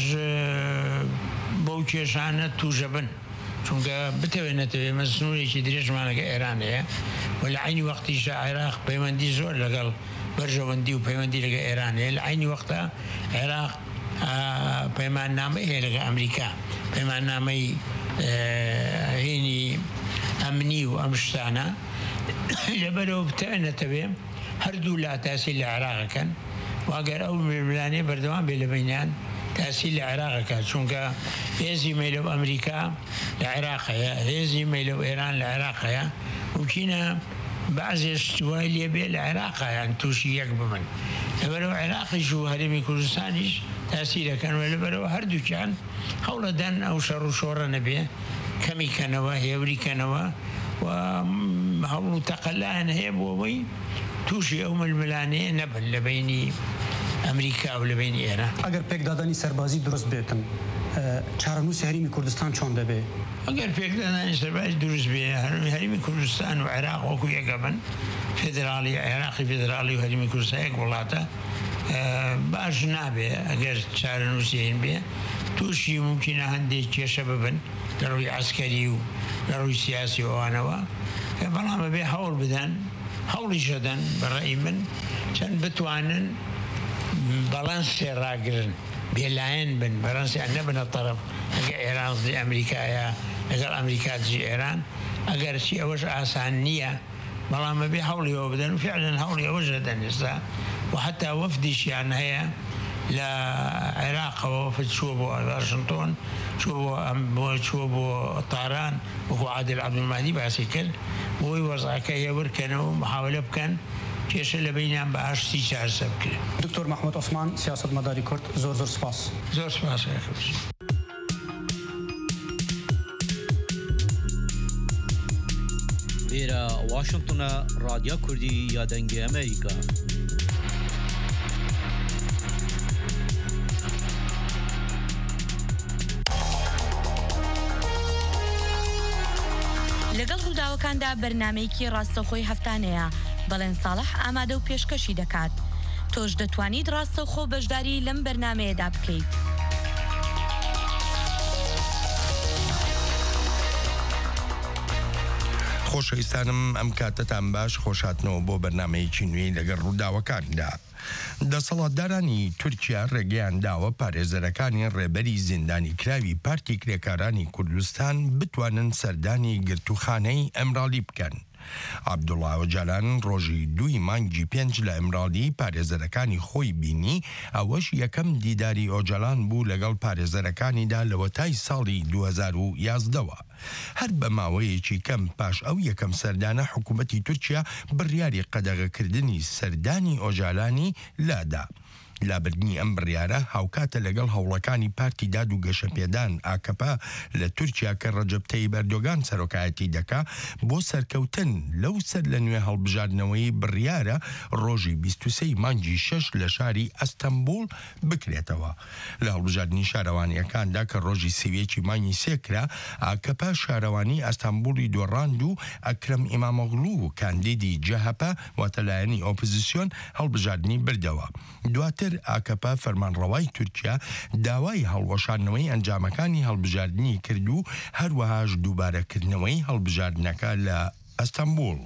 بەو کێشانە توژە بن چونکە بتەوێنێتەوێ مەسنوورێکی درێژمانەکە ئێران هەیە و لە عینی وەختیشە عێراق پەیوەندی زۆر لەگەڵ بەرژەوەندی و پەیوەندی لەگە ئێران هەیە لە عینی وەختە عێراق پەیماننامە هەیە لەگە ئەمریکا پەیماننامەی هێنی ئەمنی و ئەم شتانە لەبەرەوە بتەوێنێتەوێ هەردوو لا تاسی لە عێراقەکەن واگەر ئەو ململانێ بەردەوام بێ لە بینیان تاسی لە عێراقەکە چونکە هێزی مەیلە و ئەمریکا لە عێراقەیە هێزی مەیلە و ئێران لە عێراقەیە ممکنە بعضێش وای لێ بێ لە عێراقیان تووشی یەک ببن لەبەرەوە عێراقیش و هەرێمی کوردستانیش تاسیرەکەنەوە لەبەرەوە هەردووکیان هەوڵەدەن ئەو شەڕ و شۆڕە نەبێ کەمیکەنەوە هێوریکەنەوە و هەوڵ و تەقەلایان هەیە بۆ ئەوەی تووشی ئەو ململانەیە نەبن لە بینی ئەمریکا و لە بینی ئێران ئەگەر پێکدادانی سەربازی دروست بێتن چارەنووسی هەرێمی کوردستان چۆن دەبێ ئەگەر پێکدادانی سەربازی دروست بێ هەرێمی کوردستان و عێراق وەکو یەکە بن فێدراڵی عێراقی فێدراڵی و هەرێمی کوردستان یەک وڵاتە باش نابێ ئەگەر چارەنووسی هێن بێ تووشی ممکنە هەندێک کێشە ببن لە ڕووی عەسکەری و لە ڕووی سیاسی ئەوانەوە بەڵام بێ هەوڵ بدەن هەوڵی شەدەن بەڕێی من چەند بتوانن بەڵەنسێ ڕاگرن بێلایەن بن بەڵەنسێ نەبنە تەرەف ئەگە ئێران دژی ئەمریکایە لەگەڵ ئەمریکا دژی ئێران ئەگەر چی ئەوەش ئاسان نییە بەڵام بێ هەوڵیەوە بدەن و فعلەن هەوڵی ئەوەش دەدەن ئێستا و حتا وەفدیشیان هەیە لە عێراقەوە وەفد چووە بۆ واشنتۆن چووە بۆ تاران وەکو عادل عەبدولمادی باسی کرد بۆی وەزعەکە هەیە ورکەنەوە و محاولە بکەن کێشە لە بینیان بە ئاشتی چارەسە بکرێت. دکتۆر محمود عوسمان سیاسەتمەداری کورد زۆر سپاس. زۆر سپاس. لێرە واشنگتنە رادیۆ کوردی یادەنگی ئەمریکا. لەگەڵ ڕووداوەکاندا بەرنامەیەکی ڕاستەوخۆی هەفتانەیە بەڵێن ساڵح ئامادە و پێشکەشی دەکات. تۆش دەتوانیت ڕاستەوخۆ بەشداری لەم بەرنامەیەدا بکەیت. خۆشەویستانم ئەم کاتتان باش خۆشاتنەوە بۆ بەرنامەیەکی نوێی لەگەڵ ڕووداوەکاندا. دەسەڵاتدارانی تورکیا ڕێگەیان داوە پارێزەرەکانی ڕێبەری زیندانی کراوی پارتی کرێکارانی کوردستان بتوانن سەردانی گرتوخانەی ئەمرالی بکەن. عەبدوڵڵا ئۆجالان ڕۆژی 2 مانگی 5 لە ئەمرالی پارێزەرەکانی خۆی بینی ئەوەش یەکەم دیداری ئۆجالان بوو لەگەڵ پارێزەرەکانیدا لە وەتای ساڵی 2011ەوە. هەر بە ماوەیەکی کەم پاش ئەو یەکەم سەردانە حکوومەتی تورکیا بڕیاری قەدەغەکردنی سەردانی ئۆجالانی لادا. لابردنی ئەم بڕیارە هاوکاتە لەگەڵ هەوڵەکانی پارتی داد و گەشەپێدان ئاکەپا لە تورکیا کە ڕەجەب تەیب ئەردۆغان سەرۆکایەتی دەکا بۆ سەرکەوتن لەو سەر لە نوێ هەڵبژاردنەوەی بڕیارە ڕۆژی 23 مانگی 6 لە شاری ئەستەمبول بکرێتەوە. لە هەڵبژاردننی شارەوانیەکاندا کە ڕۆژی سێویەکی مانگی سێکرا ئاکەپا شارەوانی ئەستەمبولی دۆڕاند و ئەکرەم ئیمامۆغلو و کاندیدی جەهەپە واتەلایەنی ئۆپۆزیسیۆن هەڵبژاردننی بردەوە. دواتر ئاکەپا فەرمانڕەوای تورکیا داوای هەڵوەشاندنەوەی ئەنجامەکانی هەڵبژاردننی کرد و هەروەهاش دووبارەکردنەوەی هەڵبژاردنەکە لە ئەستەمبول.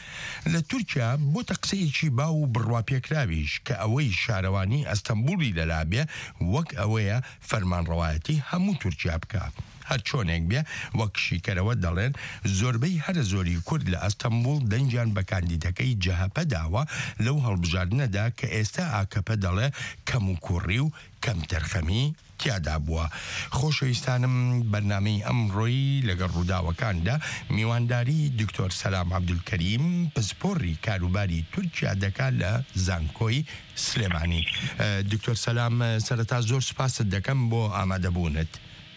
لە تورکیا بۆتە قسەیەکی باو و بڕواپێکراویش کە ئەوەی شارەوانی ئەستەمبولی لەلابێ وەک ئەوەیە فەرمانڕەوایەتی هەموو تورکیا بکە. هەر چۆنێک بێ وەک شیکەرەوە دەڵێن زۆربەی هەرە زۆری کورد لە ئەستەمبول دەنجیان بە کاندیدەکەی جەهەپە داوە لەو هەڵبژاردنەدا کە ئێستا ئاکەپە دەڵێ کەم و کوڕی و کەم تەرخەمی تیادا بووە. خۆشەویستانم بەرنامەی ئەمڕۆیی لەگەڵ ڕووداوەکاندا میوانداری دکتۆر سەلام عەبدولکەریم پسپۆڕی کاروباری تورکیا دەکات لە زانکۆی سلێمانی. دکتۆر سەلام سەرەتا زۆر سپاست دەکەم بۆ ئامادەبوونت.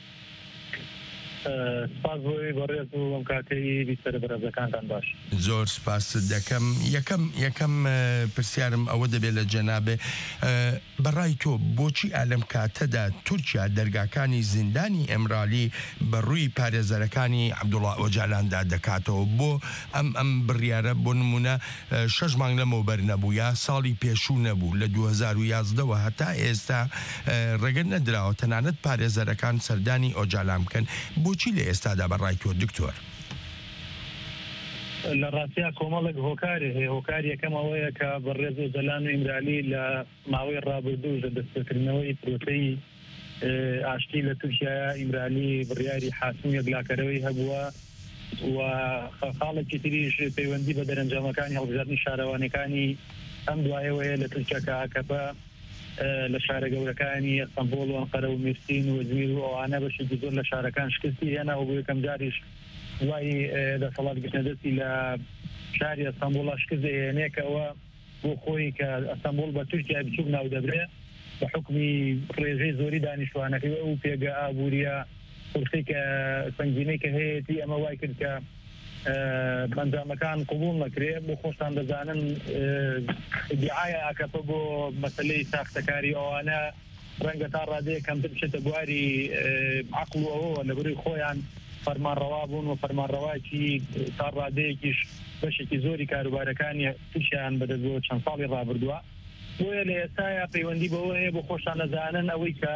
سپاس بۆی بەڕێز و ئەم کاتەی بیسەر بەرەزەکانتان باش. زۆر سپاس دەکەم. یەکەم پرسیارم ئەوە دەبێت لە جەنابێ بەڕای تۆ بۆچی ئالەم کاتەدا تورکیا دەرگاکانی زیندانی ئەمرالی بەڕووی پارێزەرەکانی عەبدوڵڵا ئۆجالاندا دەکاتەوە بۆ ئەم بڕیارە بۆ نمونە 6 مانگ لەمەوبەر نەبوو یا ساڵی پێشوو نەبوو لە 2011ەوە هەتا ئێستا ڕێگە نەدراوە تەنانەت پارێزەرەکان سەردانی ئۆجالان بکەن. بۆچی لە ئێستادا بەڕای تۆ دکتۆر؟ لە ڕاستیا کۆمەڵێک هۆکاری هەیە هۆکاری یەکەمەوەیە کە بەڕێز و جەلان و ئیمرالی لە ماوەی ڕابردوو لە دەستکردنەوەی پرۆتەی ئاشتی لە تورکیایە ئیمرالی بڕیاری حاسم یەکلاکەرەوەی هەبووە و خاڵێکی تریش پەیوەندی بە دەرەنجامەکانی هەڵبژاردننی شارەوانەکانی ئەم دوایەوەیە لە تورکیا کە ئاکەپە لە شارە گەورەکانی ئەستەمبۆڵ و ئەنقەرە و میرسین و ئەزمیر و ئەوانە بەشێکی زۆر لە شارەکان شکستی هێنا و بۆ یەکەم جاریش دوای دەسەڵاتگرتنەدەستی لە شاری ئەستەمبۆڵ شکست دەهێنێکەوە بۆ خۆی کە ئەستەمبۆڵ بە تورکیا بچووک ناو دەبرێ بە حکمی ڕێژەی زۆری دانیشتوانەکەی ئەو پێگە ئابوووریە قورسی کە سنگینەی کە هەیەی ئەمە وای کرد کە ئەنجامەکان قبول نەکرێت بۆ خۆشتان دەزانن دیعایە ئاکەپە بۆ مەسلەی ساختەکاری ئەوانە ڕەنگە تا ڕادەیە کەمتر بچێتە بواری عەقڵ و ئەوە لەبەروی خۆیان فەرمانڕەوا بوون و فەرمانڕەواکی تا ڕادەیەکیش بەشێکی زۆری کاروبارەکانی تووشیان بەدەستەوە چەند ساڵی ڕابردووە بۆیە لە ئێستایا پەیوەندی بەوە هەیە بۆ خۆشتان دەزانن ئەوەی کە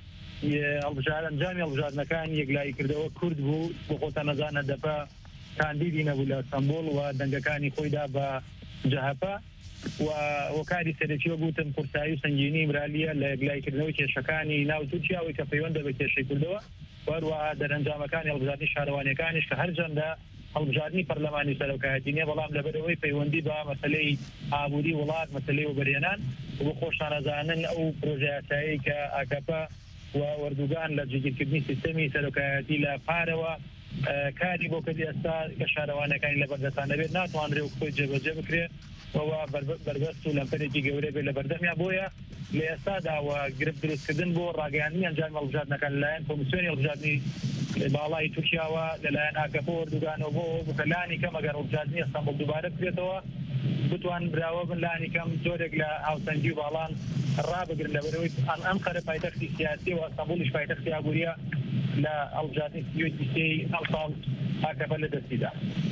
ئەنجامی هەڵبژاردنەکان یەکلایی کردەوە کورد بوو بۆ خۆتان نەزانە دەپە کاندیدی نەبوو لە ئەستەمبۆڵ و دەنگەکانی خۆیدا بە جەهەپە و وەکاری سەرەکیوە گوتم قورسایی و سنگینی ئیمرالیە لە یەکلایکردنەوەی کێشەکانی ناو تورکیاوەی کە پەیوەندە بە کێشەی کردەوە وەروەها دەرەنجامەکانی هەڵبژاردننی شارەوانیەکانیش کە هەر جەندە هەڵبژاردننی پەرلەمانی سەرۆکایەتی نییە بەڵام لەبەرەوەی پەیوەندی بە مەسەلەی ئابووری وڵات مەسەلەی وبەرهێنان بۆ خۆشتان ئەزانن ئەو پرۆژە یاسایی کە ئاکەپە و وەردوگان لە جێگیرکردنی سیستەمی سەرۆکایەتی لە پارەوە کاری بۆ کردی ئێستا کە شارەوانەکانی لە بەردەستان دەبێت ناتوانرێ و خۆی جێبەجێ بکرێت وەوە بربەست و لەمپەرێکی گەورەی بێت لە بەردەمیان بۆیە لە ئێستاداوە گرفت دروستکردن بۆ ڕاگەیاندنی ئەنجامی هەڵبژاردنەکان لەلایەن کۆمیسیۆنی هەڵبژاردننی باڵای تورکیاوە لەلایەن ئاکەپە وەردوگانەوە بۆ بکەلانی کەم ئەگەر هەڵبژاردننی ئەستەمبۆڵ دووبارە بکرێتەوە بتوان براوە بن لانی کەم زۆرێک لە هاوسەنگی و باڵان ڕابگرن لەبەرەوەی ئەنقەرە پایتەختی سیاسی و ئەستەمبۆڵیش پایتەختی ئابووریە لە هەڵبژاردننی سیۆتی ئەم ساڵ ئاکەپە لە دەستیدا.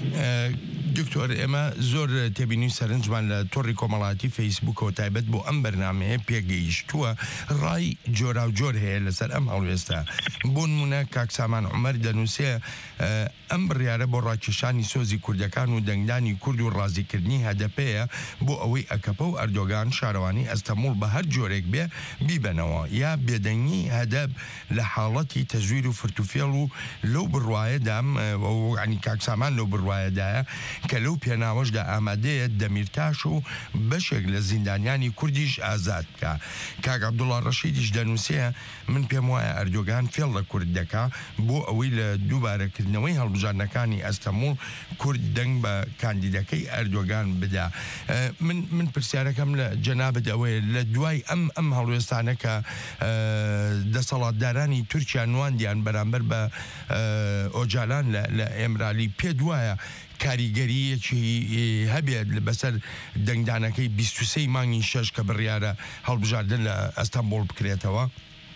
دکتۆر ئێمە زۆر تێبینی سەرنجمان لە تۆڕی کۆمەڵاتی فەیسبووکەوە تایبەت بۆ ئەم بەرنامەیە پێگەیشتووە ڕای جۆرا و جۆر هەیە لەسەر ئەم هەڵوێستا بۆ نمونە کاکسامان عومەر دەنووسێ ئەم بڕیارە بۆ ڕاکێشانی سۆزی کوردەکان و دەنگدانی کورد و ڕازیکردنی هەدەپەیە بۆ ئەوەی ئەکەپە و ئەردۆگان شارەوانی ئەستەمبۆڵ بە هەر جۆرێک بێ بیبەنەوە یا بێدەنگی هەدەب لە حاڵەتی تەزویر و فرتوفێڵ و لەو بڕوایەدام عنی کاکسامان لەو بڕوایەدایە کە لەو پێناوەشدا ئامادەیە دەمیرتاش و بەشێک لە زیندانیانی کوردیش ئازاد بکە. کاک عەبدوڵڵا ڕەشیدیش دەنووسێ من پێم وایە ئەردۆگان فێڵ لە کورد دەکا بۆ ئەوەی لە دووبارەکردنەوەی هەڵبژاردنەکانی ئەستەمبۆڵ کورد دەنگ بە کاندیدەکەی ئەردۆگان بدا. من پرسیارەکەم لە جەنابەت ئەوەیە لە دوای ئەم هەڵوێستانە کە دەسەڵاتدارانی تورکیا نواندیان بەرامبەر بە ئۆجالان لە ئێمرالی پێ دوایە کاریگەریەکی هەبێت بەسەر دەنگدانەکەی 23 مانگی 6 کە بڕیارە هەڵبژاردن لە ئەستەمبۆڵ بکرێتەوە؟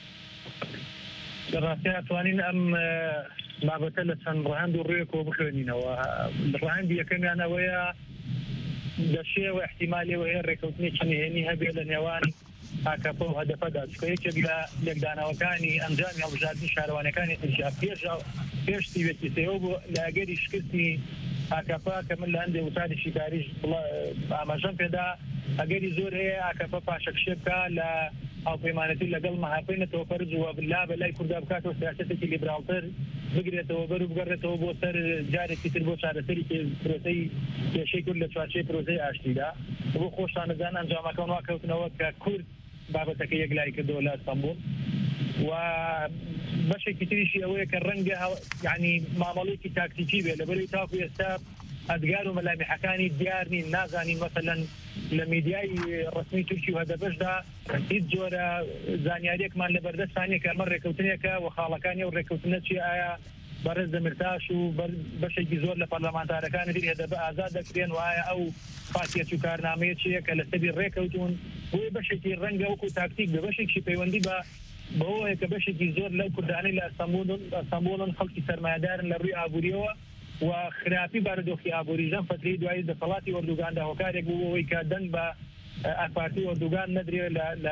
لە ڕاستی ئەتوانین ئەم بابەتە لە چەند ڕەهەند و ڕێکەوە بخوێنینەوە. ڕەهەندی یەکەمیان ئەوەیە دەشێوە احتیمالەوە هەیە ڕێکەوتنی چەندهێنی هەبێت لە نێوان ئاکەپە و هەدەفەدا چکە یەکێک لە لێکدانەوەکانی ئەنجامی هەڵبژاردننی شارەوانەکانی تورکیا پێش تیوێتی سێوە بۆ لاگەری شکستی ئاکەپە کە من لە هەندێک وتاریشی تاریش ئاماژەم پێدا ئەگەری زۆر هەیە ئاکەپە پاشەکشێ بکە لە هاوپەیمانەتی لەگەڵ مەهاپەینەتەوە فەرز و بلا بەلای کووردا بکاتەوە سیاسەتێکی لیبرالتر بگرێتەوە بەر و بگەڕێتەوە بۆ سەر جارێکی تر بۆ چارەسەری پرۆسەی کێشەی کورد لە چوارچێی پرۆسەی ئاشتیدا بۆ خۆشتانەزان ئەنجامەکان واکەوتنەوە کە کورد بابەتەکە یەکلای کردەوە لە ئەستەمبۆڵ و بەشێکی تریشی ئەوەیە کە ڕەنگە یعنی مامەڵێکی تاکتیکی بێت لەبەرەوەی تاکو ئێستا ئەدگار و مەلامیحەکانی دیار نین نازانین مەسەلەن لە میدیای ڕسمی تورکی و هەدەبەشدا هیچ جۆرە زانیاریەکمان لە بەردەستانێک کە ئەمە ڕێکەوتنێکە و خاڵەکانی و ڕێکەوتنە چی ئایا بەڕێز دەمرتاش و بەشێکی زۆر لە پەرلەمانتارەکانی دیری هەدەبە ئازاد دەکرێن و ئایا ئەو خاصیەت و کارنامەیە چیە کە لە سەری ڕێکەوتون بۆیە بەشێکی ڕەنگە وەکو تاکتیک بە بەشێکی پەیوەندی بە بەوەیە کە بەشێکی زۆر لەو کوردانەی لە ئەستەمبۆڵن خەڵکی سەرمایەدارن لە ڕووی ئابووریەوە و خراپی بارودۆخی ئابووریژەم فترەی دوایی دەسەڵاتی وەردوگاندا هۆکارێک بوو ئەوەی کە دەنگ بە ئەپارتی وەردوگان نەدرێت لە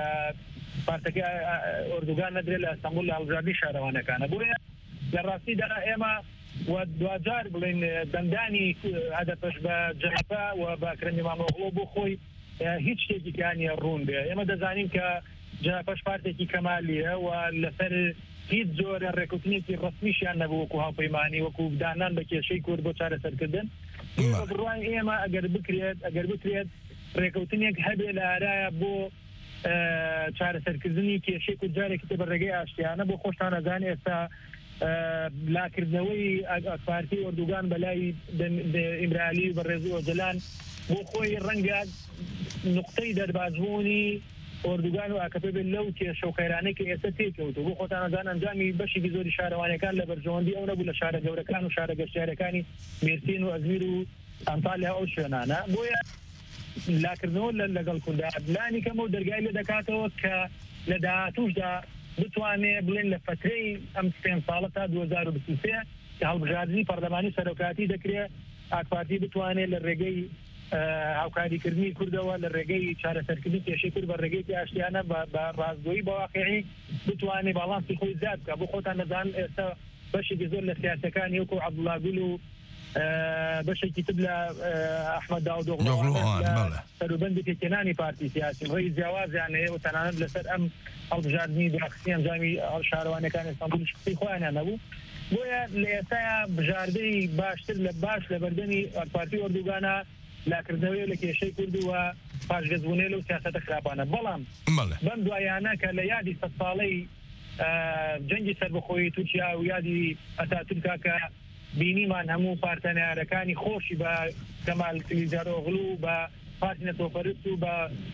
پارتەکە ئۆردوگان نەدرێت لە ئەستەمبۆڵ لە هەڵبژاردننی شارەوانەکانە بۆیە لە ڕاستیدا ئێمە و دوجار بڵێن دەنگدانی هەدەفش بە جەپە و بە کرێنی مامۆغڵۆ بۆ خۆی هیچ شتێکیکانی ڕوون بێ ئێمە دەزانین کە جەپەش پارتێکی کەمالیە و لەسەر هیچ جۆرە ڕێکوتنێکی ڕستمیشیان نەبوو وەکو هاوپەیمانی وەکو دانان بە کێشەی کورد بۆ چارەسەرکردن بڕوان ئێمە ئەگەر بکرێت ڕێکەوتنێک هەبێ لە ئارایە بۆ چارەسەرکردنی کێشەی کورد جارێکی تر بە ڕێگەی ئاشتیانە بۆ خۆشتان ئەزان ئێستا لاکردنەوەی پارتی ئۆردوگان بەلای ئیمرالی و بەڕێز ئۆجەلان بۆ خۆی ڕەنگە نقطەی دەربازبوونی ئۆردوگان و ئاکەپێ بێت لەو کێشە و قەیرانەی کە ئێستا تێکەوت بۆ خۆتان ئەزان ئەنجامی بەشێکی زۆری شارەوانەکان لە بەرژەوەندی ئەو نەبوو لە شارە گەورەکان و شارە گەشتیارەکانی مێرسین و ئەزمیر و ئەنتالیا ئەو شوێنانە بۆیە لاکردنەوە لەگەڵ کوردا پلانی کەمە و دەرگای لێ دەکاتەوە کە لە داهاتووشدا بتوانێت بڵێن لە فترەی ئەم 5 ساڵە تا 2023 کە هەڵبژاردننی پەرلەمانی سەرۆکاتی دەکرێت ئاکپارتی بتوانێت لە ڕێگەی هاوکاریکردنی کوردەوە لە ڕێگەی چارەسەرکردنی کێشەی کورد بە ڕێگەی ئاشتیانە بە ڕازگۆیی بە واقعی بتوانێت باڵانسی خۆی زیاد بکە بۆ خۆتان نەزان ئێستا بەشێکی زۆر لە سیاسەکانی وەکو عەبدوڵڵا گول و بەشێکی تر لە ئەحمەد داودۆغڵو سەروبەندی پێکێنانی پارتی سیاسی ڕێی جیاوازیان هەیە و تەنانەت لەسەر ئەم هەڵبژاردننی دراخستی ئەنجامی شارەوانەکانی ئیستانبول شخصی خۆیانیان نەبوو بۆیە لە ئێستایا بژاردەی باشتر لە باش لە بەردەمی پارتی ئۆردوگانە لاکردنەوەی لە کێشەی کورد و پاشگەزبوونێ لەو سیاسەتە خراپانە بەڵام بەم دوایانە کە لە یادی 100 ساڵەی جەنگی سەربەخۆیی تورکیا و یادی ئەتاتورکا کە بینیمان هەموو پارتەنیارەکانی خۆشی بە کەمال کلیجارۆغلو بە پارتی نەتۆپەرست و بە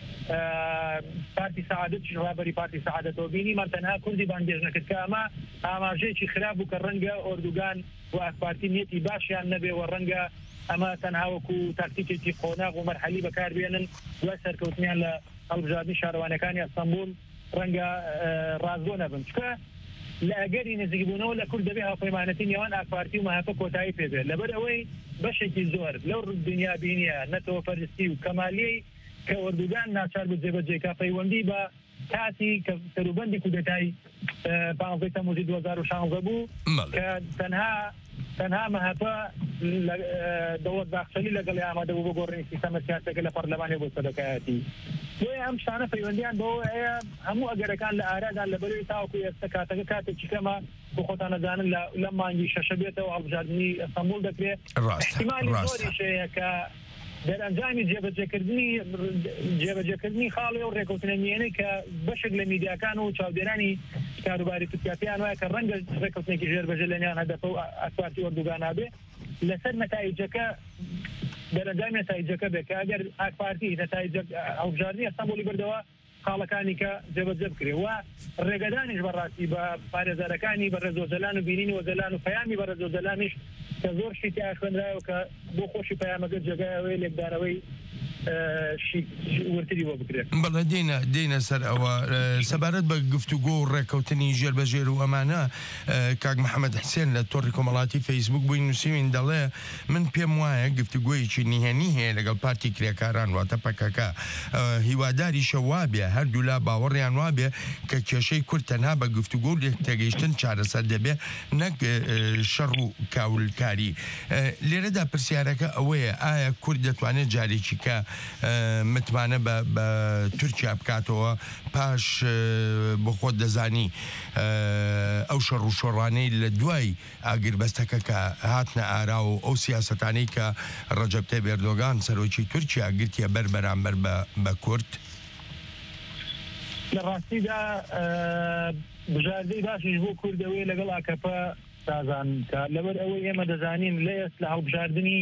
پارتی سەعادەت ڕابەری پارتی سەعادەتەوە بینیمان تەنها کوردی بانگێژ نەکرد کە ئەمە ئاماژەیەکی خراپ بوو کە ڕەنگە ئۆردوگان و ئاکپارتی نیەتی باشیان نەبێ و ڕەنگە ئەمە تەنها وەکو تاکتیکێکی خۆناغ و مەرحەلی بەکاربێنن دوای سەرکەوتنیان لە هەڵبژاردننی شارەوانەکانی ئەستەمبول ڕەنگە ڕازگۆ نەبن چکە لە ئەگەری نزیکبوونەوە لە کورد دەبێ هاوپەیمانەتی نێوان ئاکپارتی و ماهەپە کۆتایی پێبێت لەبەر ئەوەی بەشێکی زۆر لەو دنیا بینیە نەتەوەپەرستی و کەمالیەی کە ئۆردوگان ناچار بوو جێبەجێکا پەیوەندی بە کاتی کە سەروبەندی کودەتای 15 تەموزی 2016 بوو کە تەنها مەهەپە دەوڵەت باخچەلی لەگەڵ ئامادە بوو بۆ گۆڕینی سیستەمە سیاسەکە لە پەرلەمانی بۆ سەرۆکایەتی بۆیە ئەم شتانە پەیوەندیان بەوە هەیە هەموو ئەگەرەکان لە ئارادان لەبەرەوەی تاوەکو ئێستا کاتەکە کاتێکی کەمە بۆ خۆتان نەزانن لە مانگی شەشە بێتەوە هەڵبژاردننی ئەستەمبول دەکرێت احتیمالی زۆریش هەیە کە دەرئەنجامی جێبەجێکردنی خاڵی و ڕێکەوتنە میێنەی کە بەشێک لە میدیاکان و چاودێرانی کاروباری تورکیاپیان وایە کە ڕەنگە ڕێکەوتنێکی ژێربەجێ لەنیان هەدەفە و ئاکپارتی ئۆردوگانە بێ لەسەر نەتایجەکە دەرەنجامی نەتایجەکە بێت کە ئەگەر ئاکپارتی نەتایجە هەڵبژاردننی ئەستەمبولی بردەوە خاڵەکانی کە جێبەجێ بکرێ و ڕێگەدانیش بەڕاستی بە پارێزەرەکانی بەڕێز ئۆجەلان و بینینی ئۆجەلان و پەیامی بەڕێز ئۆجەلانیش کە زۆر شتی خوێنرایەوە کە بۆ خۆشی پەیامەکە جێگایەوەی لێکدانەوەی ورتری بۆ بکرێت بەڵێ دێنە سەر ئەوە سەبارەت بە گفتوگۆ و ڕێکەوتنی ژێربەژێر و ئەمانە کاک محەممەد حسێن لە تۆڕی کۆمەڵاتی فەیسبوک بووی نووسین دەڵێ من پێم وایە گفتوگۆیەکی نیهێنی هەیە لەگەڵ پارتی کرێکاران واتە پەکەکە هیواداری شەوابێ هەردوو لا باوەڕیان وابێ کە کێشەی کورد تەنها بە گفتوگۆ و تێگەیشتن چارەسەر دەبێ نەک شەڕ و کاولکاری لێرەدا پرسیارەکە ئەوەیە ئایا کورد دەتوانێت جارێکی کە متمانە بە تورکیا بکاتەوە پاش بۆ خۆت دەزانی ئەو شەڕ و شۆڕانەی لە دوای ئاگربەستەکە کە هاتنە ئارا و ئەو سیاسەتانەی کە ڕەجەب تایب ئێردۆغان سەرۆکی تورکیا گرتیە بەرامبەر بە کورد لە ڕاستیدا بژاردەی باشیش بۆ کوردەوەی لەگەڵ ئاکەپە سازان کە لەبەر ئەوەی ئێمە دەزانین لە هەڵبژاردننی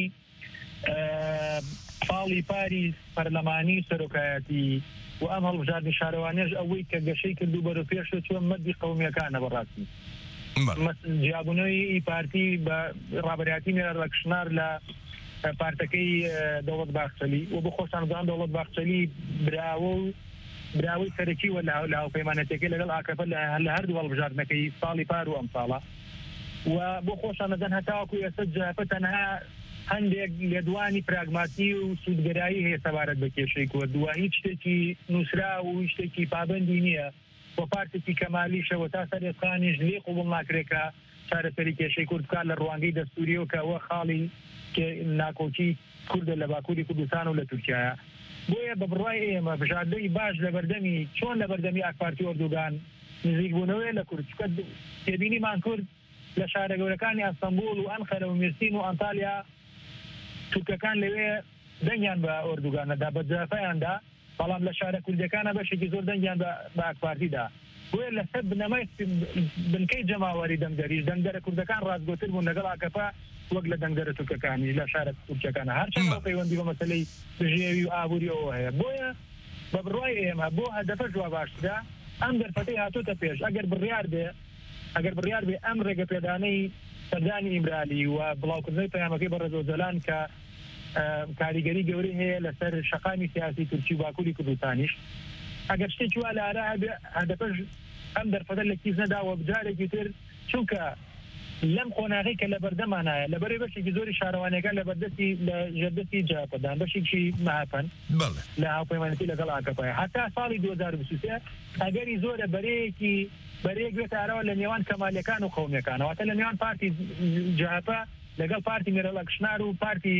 پاڵی پاری پەرلەمانی سەرۆکایەتی و ئەم هەڵبژاردننی شارەوانێژ ئەوەی کە گەشەی کردو بەرەو پێش چۆن مەدی قەومیەکانە بەڕاستی جیابوونەوەی پارتی بە ڕابەریاتی مێرە ڕەکشنار لە پارتەکەی دەوڵەت باخچەلی و بۆ خۆشتان زان دەوڵەت باخچەلی براوەی سەرەکی و لە هاوپەیمانەتەکەی لەگەڵ ئاکەپە لە هەردوو هەڵبژاردنەکەی ساڵی پار و ئەم ساڵە و بۆ خۆشان نەزان هەتاوەکو ئێستا جاپە تەنها هەندێک لێدوانی پراگماتی و سوودگەرایی هەیە سەبارەت بە کێشەی کورد و هیچ شتێکی نووسرا و شتێکی پابندی نییە بۆ پارتێکی کەمالیشەوە تا سەرێسخانیش لێ قوبڵ ناکرێکە چارەسەری کێشەی کورد بکات لە ڕوانگەی دەستوریەوە کە ئەوە خاڵی ناکۆچی کوردە لە باکووری کوردستان و لە تورکیایە. بۆیە بە بڕوای ئێمە بژاردەی باش لە بەردەمی چۆن لە بەردەمی ئاکپارتی ئۆردوگان نزیکبوونەوەی لە کورد تێبینیمان کورد لە شارە گەورەکانی ئەستەمبول و ئەنقەرە و میرسین و ئەنتالیا تورکەکان لەوێ دەنگیان بە ئۆردوگانەدا بە جافەیاندا، بەڵام لە شارە کوردەکانە بەشێکی زۆر دەنگیان بە ئاکپارتیدا. بۆیە لەسەر بنەمای بنکەی جەماوەری دەنگدەریش دەنگدەرە کوردەکان ڕازگۆتر بوون لەگەڵ ئاکەپا وەک لە دەنگدەرە تورکەکانی لە شارە تورکیەکانە، هەرچەندە پەیوەندی بە مەسەلەی بژێوی و ئابووری ئەوە هەیە. بۆیە بە بڕوای ئێمە بۆ هەدەفە جوا باشترا ئەم دەرفەتەی هاتوۆتە پێش ئەگەر بڕیار بێ ئەم ڕێگە پێدانەی سەردانی ئیمرالی و بڵاوکردنەوەی پەیامەکەی بە ڕێزۆزەلان کە کاریگەری گەورەی هەیە لەسەر شەقامی سیاسی تورکی و باکووری کوردستانیش، ئەگەر شتێکی وا لە ئارا هەدەفەش ئەم دەرفەتە لە کیس نەداوە بجارێکی تر، چونکە لەم قۆناغی کە لە بەردەمانایە لەبەرەوەی بەشێکی زۆری شارەوانەکان لە ژەردەستی جاپەدان بەشێکی ماپەن لە هاوپەیمانەتی لەگەڵ ئاکەپایە هەتا ساڵی 2023 ئەگەری زۆرە بەرەیەک بێت ئارەوە لە نێوان کەمالیەکان و قەومیەکانەوە، لە نێوان پارتی جاپە لەگەڵ پارتی میرەڵە کشنار و پارتی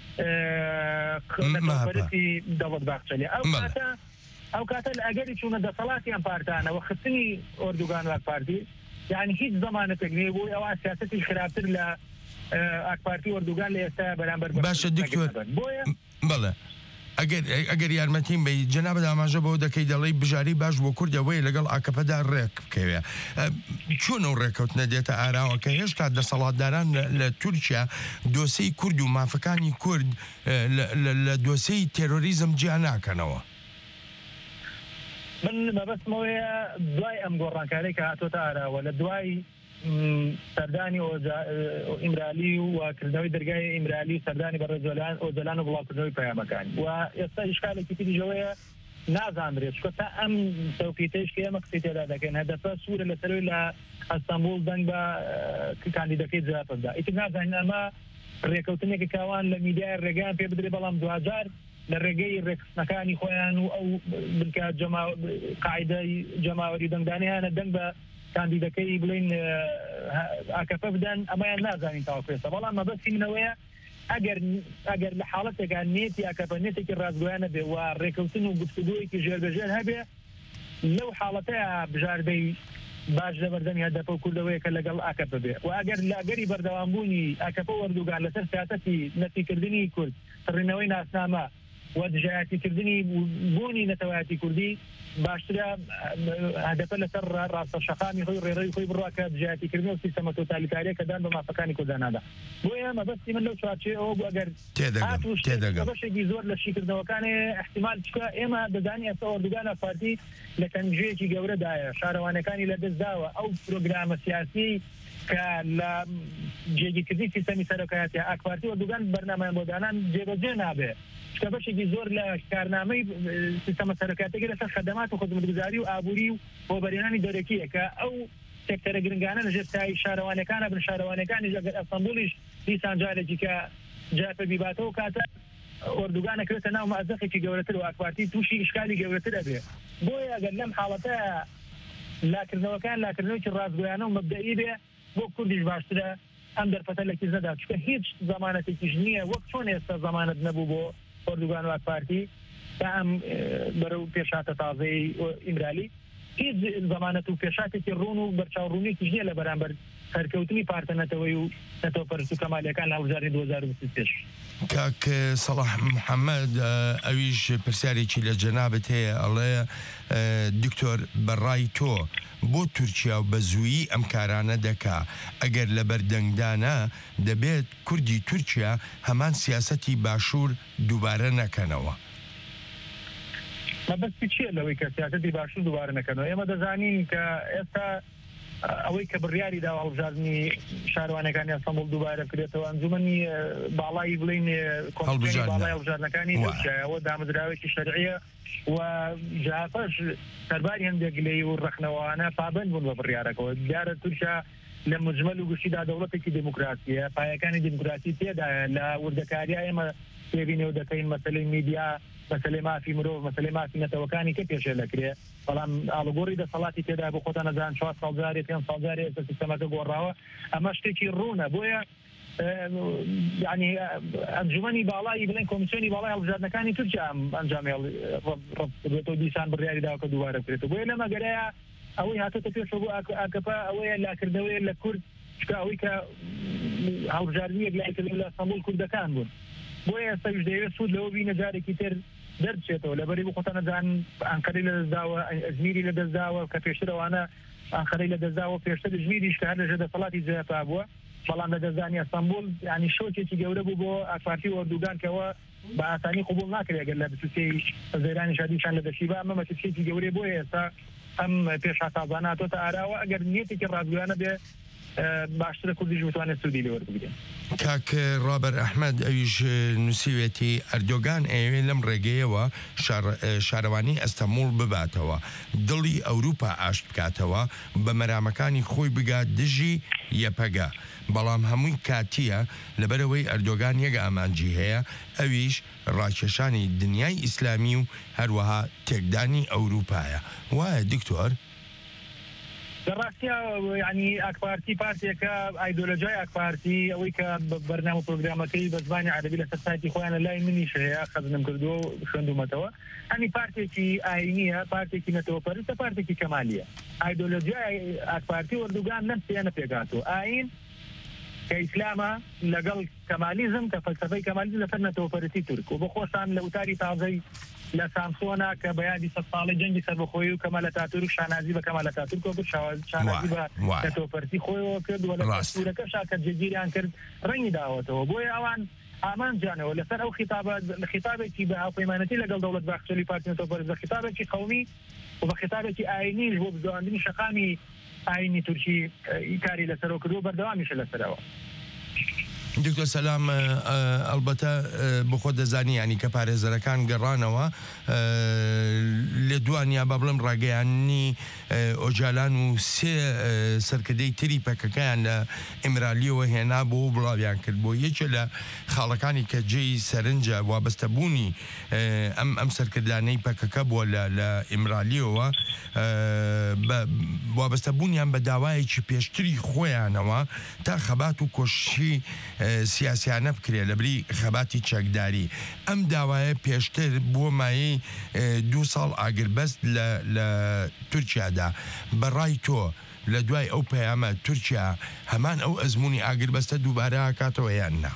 پەرستی دەوڵەت باخچەلێ ئەو کاتە لە ئەگەری چوونە دەسەڵاتیان پارتانەوە خستنی ئۆردوگان و ئاکپارتی یعنی هیچ زمانەتێک نێ بۆی ئەوە سیاسەتی خراپتر لە ئاکپارتی ئۆردوگان لە ئێستا بەرامبەر باشە دکتۆر بەڵێ ئەگەر یارمەتیم بە جەنابە داماژە بۆ دەکەی دەڵی بژاری باش بۆ کوردەوەی لەگەڵ ئاکەپەدا ڕێک بکەوێ چۆن ئەو ڕێکەوتنە دێتە ئاراوە کە هێشتا دەسەڵاتداران لە تورکیا دۆسەی کورد و مافەکانی کورد لە دۆسەی تێرۆریزم جیا ناکەنەوە؟ من مەبەستمەوەیە دوای ئەم گۆڕانکارەی کە هاتۆتە ئاراوە لە دوای سەردانی ئیمرالی و کردنەوەی دەرگای ئیمرالی و سەردانی بەڕێزۆلان ئۆزەلان و بڵاوکردنەوەی پەیامەکانی و ئێستا ئیشکالێکی تریژەوەیە نازانرێت چکە تا ئەم سەوپیتەیش کە ئێمە قسەی تێدا دەکەن هەدەفە سوورە لەسەروی لە ئەستەمبول دەنگ بە کاندیدەکەی جاپەدا ئیتر نازانین ئەمە ڕێکەوتنێکی کاوان لە میدیای ڕێگەیان پێ بدرێ بەڵام دوجار لە ڕێگەی ڕێکخستنەکانی خۆیان و ئەو بنکە قاعدەی جەماوەری دەنگدانیانە دەنگ بە کاندیدەکەی بڵین ئاکەپە بدەن ئەمەیان نازانین تاوەکوێستا، بەڵام مەبەستی منەوەیە ئەگەر لە حاڵەتێکا نێتی ئاکەپە نێتێکی ڕازگۆیانە بێ و ڕێکەوتن و گفتوگویەکی ژێربەژێر هەبێ لەو حاڵەتەیە بژاردەی باش لە بەردەمی هەدەفە کوردەوەیە کە لەگەڵ ئاکەپە بێ و ئەگەر لاگەری بەردەوامبوونی ئاکەپە وەردوگان لەسەر سیاسەتی نەتیکردنی کورد سڕینەوەی ناسنامە و دژایەتیکردنی بوونی نەتەوایەتی کوردی باشترە هەدەفە لەسەر ڕاستە شەقامی خۆی ڕێڕەوی خۆی بڕوا کە دژایەتیکردنی و سیستەمە تۆتالیتاریە کە دان بە مافەکانی کوردانادا. بۆیە مەبەستی من لەو چوارچێوە بۆ ئەگەر بەشێکی زۆر لە شیکردنەوەکانی احتیمال چکە ئێمە دەزانی ئێستا ئۆردوگانە پارتی لە کەنجەیەکی گەورەدایە شارەوانەکانی لەدەستداوە ئەو پرۆگرامە سیاسی کە لە جێگیکردنی سیستەمی سەرۆکایەتی ئاکپارتی ئۆردوگان بەرنامەیان بۆ دانان جێبەجێ نابێ چکە بەشێکی زۆر لە کارنامەی سیستەمە سەرۆکایەتیەکە لەسەر خەدەمات و خزمەتگوزاری و ئابووری و بۆ بەرهێنانی دەرەکیە کە ئەو سێکتەرە گرنگانە لەژێر تای شارەوانەکانە بن شارەوانەکانی ئەگەر ئەستەمبولیش دیسان جارێکی کە جاپە بیباتەوە کاتە ئۆردوگانە کرێتە ناو مەزەقێکی گەورەتر و ئاکپارتی تووشی ئیشکالی گەورەتر ئەبێ. بۆیە ئەگەر لەم حاڵەتە لاکردنەوەکی ڕازگۆیانە و مەبدەئی بێ بۆ کوردیش باشترە ئەم دەرفەتە لە کیس نەدا چکە هیچ زمانەتێکیش نییە وەک چۆن ئێستا زمانەت نەبوو بۆ ئۆردوگان و ئاکپارتی تا ئەم بەرەو پێشاتە تازەی ئیمرالی هیچ زمانەت و پێشاتێکی ڕوون و بەرچاوڕوونێکیش نییە لە بەرامبەر سەرکەوتنی پارتەنەتەوەی و نەتەوەپەرست و کەمالیەکان لە هەڵبژاردنی 2025. کاک سەڵاح محەممەد ئەویش پرسیارێکی لە جەنابەت هەیە ئەڵێ دکتۆر بەڕای تۆ بۆ تورکیا و بە زوویی ئەم کارانە دەکا ئەگەر لە بەردەنگدانە دەبێت کوردی تورکیا هەمان سیاسەتی باشوور دووبارە نەکەنەوە. مەبەستی چییە لەوەی کە سیاسەتی باشوور دووبارە نەکەنەوە؟ ئێمە دەزانین کە ئێستا ئەوەی کە بڕیاری دا هەڵبژاردننی شارەوانەکانی ئەستەمبول دووبارە بکرێتەوە ئەنجومەنی باڵای بڵین کۆمیسیۆنی باڵای هەڵبژاردنەکانی ئەوە دامەزراوێکی شەرعیە و جاپەش سەرباری هەندێک گلەی و ڕەخنەوەوانە پابند بوون بە بڕیارەکەەوە دیارە تورکیا لە مجمل و گشتیدا دەوڵەتێکی دموکراسیە پایەکانی دموکراسی تێدایە لە وردەکاریە ئێمە پێبینێ و دەکەین مەسەلەی میدیا مەسەلەی مافی مرۆڤ مەسەلەی مافی نەتەوەکانی کە پێشێ دەکرێ بەڵام ئاڵوگۆڕی دەسەڵاتی تێدا بۆ خۆتان نەزان 4 ساڵجارێ 5 ساڵجارێ ئێستا سیستەمەکە گۆڕاوە ئەمە شتێکی ڕوونە بۆیە يعني ئەنجومەنی باڵایی بڵێن کۆمیسیۆنی باڵای هەڵبژاردنەکانی تورکیا ئەنجامی بێتەوە دیسان بڕیاری داوە کە دووبارە بکرێتەوە بۆیە لەمە گەرەیە ئەوەی هاتۆتە پێشەوە بۆ ئاکەپا ئەوەیە لاکردەوەی لە کورد شکا ئەوەی کە هەڵبژاردنیەک لایکردن لە ئەستەمبول کوردەکان بوون بۆیە ئێستاش دەیەوێت سوود لەوە بینە جارێکی تر دەرچێتەوە لەبەری بۆ خۆتان نەزان ئەنقەرەی لەدەستداوە ئەزمیری لەدەستداوە کە پێشتر ئەوانە ئەنقەرەی لەدەستداوە پێشتر ژمیریش کە هەر لەژێر دەسەڵاتی جێپا بووە بەڵام لە دەستدانی ئەستەمبول ینی شۆکێکی گەورە بوو بۆ ئاکپارتی وەردوگان کەەوە بە ئاسانی قبول ناکرێت ئەگەر لە بسوسەی زەیرانی شادیشان لە دەشیبا ئەمە مەسلەیەکی گەورەی بۆیە ئێستا ئەم پێش هاتازانە هاتۆتە ئاراوە ئەگەر نیەتێکی ڕازگویانە بێ باشترە کوردیش بتوانێت سوودی لێوەربگرێت کاک ڕابەر ئەحمەد ئەویش نووسیوێتی ئەردۆگان ئەوێ لەم ڕێگەیەوە شارەوانی ئەستەمبول بباتەوە دڵی ئەوروپا ئاشت بکاتەوە بە مەرامەکانی خۆی بگات دژی یەپەگە بەڵام هەمووی کاتیە لەبەرەوەی ئەردۆگان یەک ئامانجی هەیە ئەویش ڕاکێشانی دنیای ئیسلامی و هەروەها تێکدانی ئەوروپایە وایە دکتۆر دەڕاستیا ینی ئاکپارتی پارتێکە ئایدۆلۆژیای ئاکپارتی ئەوەی کە بەرنامە پرۆگرامەکەی بە زمانی عەرەبی لەسەر سایتی خۆیان لە لای منیش هەیە خەزنم کردووە و خوێندومەتەوە هەنی پارتێکی ئاینیە پارتێکی نەتەوەپەرستە پارتێکی کەمالیە ئایدۆلۆژیای ئاکپارتی وەردوگان نەمسیانە پێگاتەوە ئاین کە ئیسلامە لەگەڵ کەمالیزم کە فەلسەفەی کەمالیزم لەسەر نەتەوەپەرستی تورک و بە خۆشان لە وتاری تازەی لە سامسۆنا کە بەیادی 100 ساڵی جەنگی سەربەخۆیی و کەمال ئەتاتورک شانازی بە کەمال ئەتاتورک و شانازی بە نەتەوەپەرستی خۆیەوە کرد و لە سوورەکەشا کە جێگیریان کرد ڕەنگی داوەتەوە بۆیە ئەوان ئامانجانەوە لەسەر ئەو خیتابێکی بە هاوپەیمانەتی لەگەڵ دەوڵەت باخچەلی پارتی نەتەوەپەرست بە خیتابێکی قەومی و بە خیتابێکی ئاینیش بۆ بزەوەندنی شەقامی ئاینی تورکی کاری لەسەرەوە کردو و بەردەوامیشە لەسەرەوە دکتۆر سەلام ئەلبەتە بخۆ دەزانی ینی کە پارێزەرەکان گەڕانەوە لە دوانیا با بڵم ڕاگەیانی ئۆجالان و سێ سەرکردەی تری پەکەکەیان لە ئیمرالیەوە هێنا بۆ بڵاویان کرد بۆ یەکێ لە خاڵەکانی کە جێی سەرنجە وابەستەبوونی ئەم سەرکردانەی پەکەکە بووە لە ئیمرالیەوە وابەستەبوونیان بە داوایەکی پێشتری خۆیانەوە تا خەبات و کۆشی سیاسیانە بکرێت لە بری خەباتی چەکداری ئەم داوایە پێشتر بۆ مایەی 2 ساڵ ئاگربەست لە تورکیادا بەڕای تۆ لە دوای ئەو پەیامە تورکیا هەمان ئەو ئەزمموی ئاگربەستە دووبارە هاکاتەوە یان نا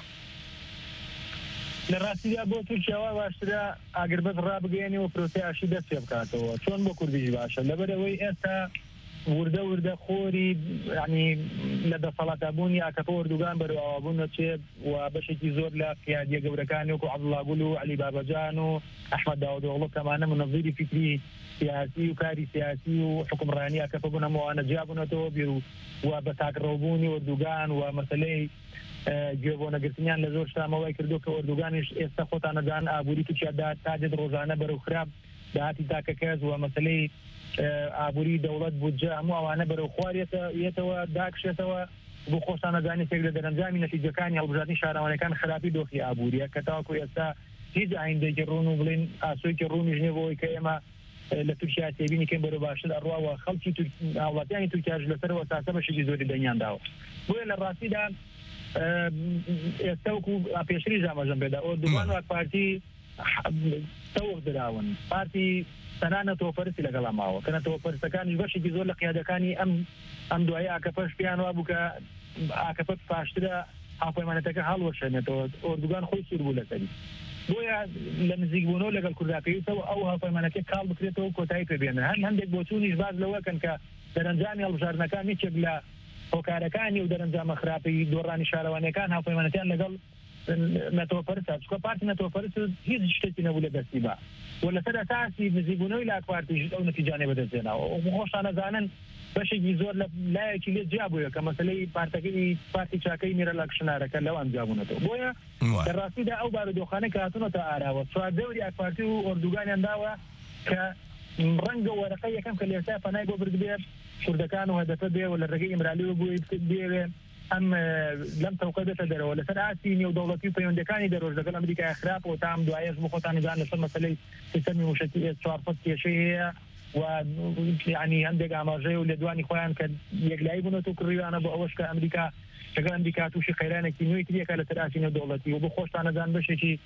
لە ڕاستیدا بۆ تورکیاوە باشترە ئاگربەست ڕابگەێنی و پرۆسی ئاشی دەست پێ بکاتەوە چۆن بۆ کوردیش باشە لەبەرەوەی ئێستا وردە خۆری ینی لە دەسەڵاتابوونی ئاکەپە وەردوگان بەرەوابوون نەچێت و بەشێکی زۆر لە پیادیە گەورەکانی وەکو عەبدوڵڵا گول و عەلی بابەجان و ئەحمەد داوودۆغڵو کەمانە منەظیری فکری سیاسی و کاری سیاسی و حکومڕانی ئاکەپە بوونەمەوانە جیابوونەتەوە بیر و بە تاکڕەوبوونی وەردوگان و مەسەلەی گوێبۆنەگرتنیان لە زۆر شتامەوەی کردو کە وەردوگانیش ئێستا خۆتان نەدان ئابووری تووشیادا تاجێت ڕۆژانە بەرەو خراپ داهاتی تاکەکەس و مەسەلەی ئابووری دەوڵەت بودجە هەموو ئەوانە بەرەو خوارێتەوە داکشێتەوە بۆ خۆشان نەزانی تێک لە دەرەنجامی نەتیجەکانی هەڵبژاردننی شارەوانەکان خراپی دۆخی ئابووریە کە تاوەکو ئێستا هیچ ئایندێکی ڕوون و بڵێن ئاسۆیکی ڕوونیش نیە بۆەوەی کە ئێمە لە تورکیا تێبینی کەم بەرەو باشتر ئەڕواوە خەڵکی هاوڵاتیانی تورکیاش لەسەرەوە ساسە بەشێکی زۆری دەنیانداوە بۆیە لە ڕاستیدا ئێستا وەکو پێشتری ئاماژەم پێدا ئەردوغان و پارتی تەوق دراون پارتی تەنانە تۆپەرستی لەگەڵا ماوە کە نەتەوەپەرستەکانی بەشێکی زۆر لە قیادەکانی ئەم دوایە ئاکەپەش پیان وا بوو کە ئاکەپە باشترە هاوپەیمانەتەکە هەڵوەشێنێتەوە ئۆردوگان خۆی سوور بوو لەسەری بۆیە لە نزیکبوونەوە لەگەڵ کورداکەویتەوە ئەو هاوپەیمانەکە کاڵ بکرێتەوە کۆتایی پێبێنن هەندێک بۆچوونیش باز لەوەکەن کە دەرەنجامی هەڵبژاردنەکان هیچێک لە هۆکارەکانی و دەرەنجامە خراپی دۆڕانی شارەوانیەکان هاوپەیمانەتیان لەگەڵ نەتەوەپەرستە چکە پارتی نەتەوەپەرست هیچ شتێکی نەبوو لە دەستی با و لەسەر ئەساسی نزیکبوونەوەی لا پارتیش ئەو نەتیجانەی بەدەستێناوە خۆشان نەزانن بەشێکی زۆر لە لایەکی لێ جیابووە کە مەسەلەی پارتەکەی پارتی چاکەی میرە لاکشنارەکە لەو ئەنجابوونەتەوە بۆیە لەڕاستیدا ئەو بارودۆخانە کە هاتوونەتە ئاراوە چواردەوری ئاکپارتی و ئۆردوگانیان داوە کە ڕەنگە وەرەقە یەکەم کە لێستا پەنای بۆ بردبێ کوردەکان و هەدەفە بێ و لە ڕێگەی ئیمرالی بووی بێوێ ئەم لەم تەوقە بێتە دەرەوە لەسەر ئاسی نێودەوڵەتی و پەیوەندەکانی دەرۆژ لەگەڵ ئەمریکای خراپ و تام دوایەش بۆ خۆتانیدان لەسەر مەسەلەی سیستەمی وشەتی S400 کێشەی هەیە و یعنی هەندێک ئاماژەی و لە دوانی خۆیان کە یەکلایی بوونەوە و کڕیوانە بۆ ئەوەش کە ئەمریکا لەگەڵ ئەمریکا تووشی خەیرانێکی نوێی تریەکە لەسەر ئاسی نێودەوڵەتی و بۆ خۆشتانەدان بەشێکی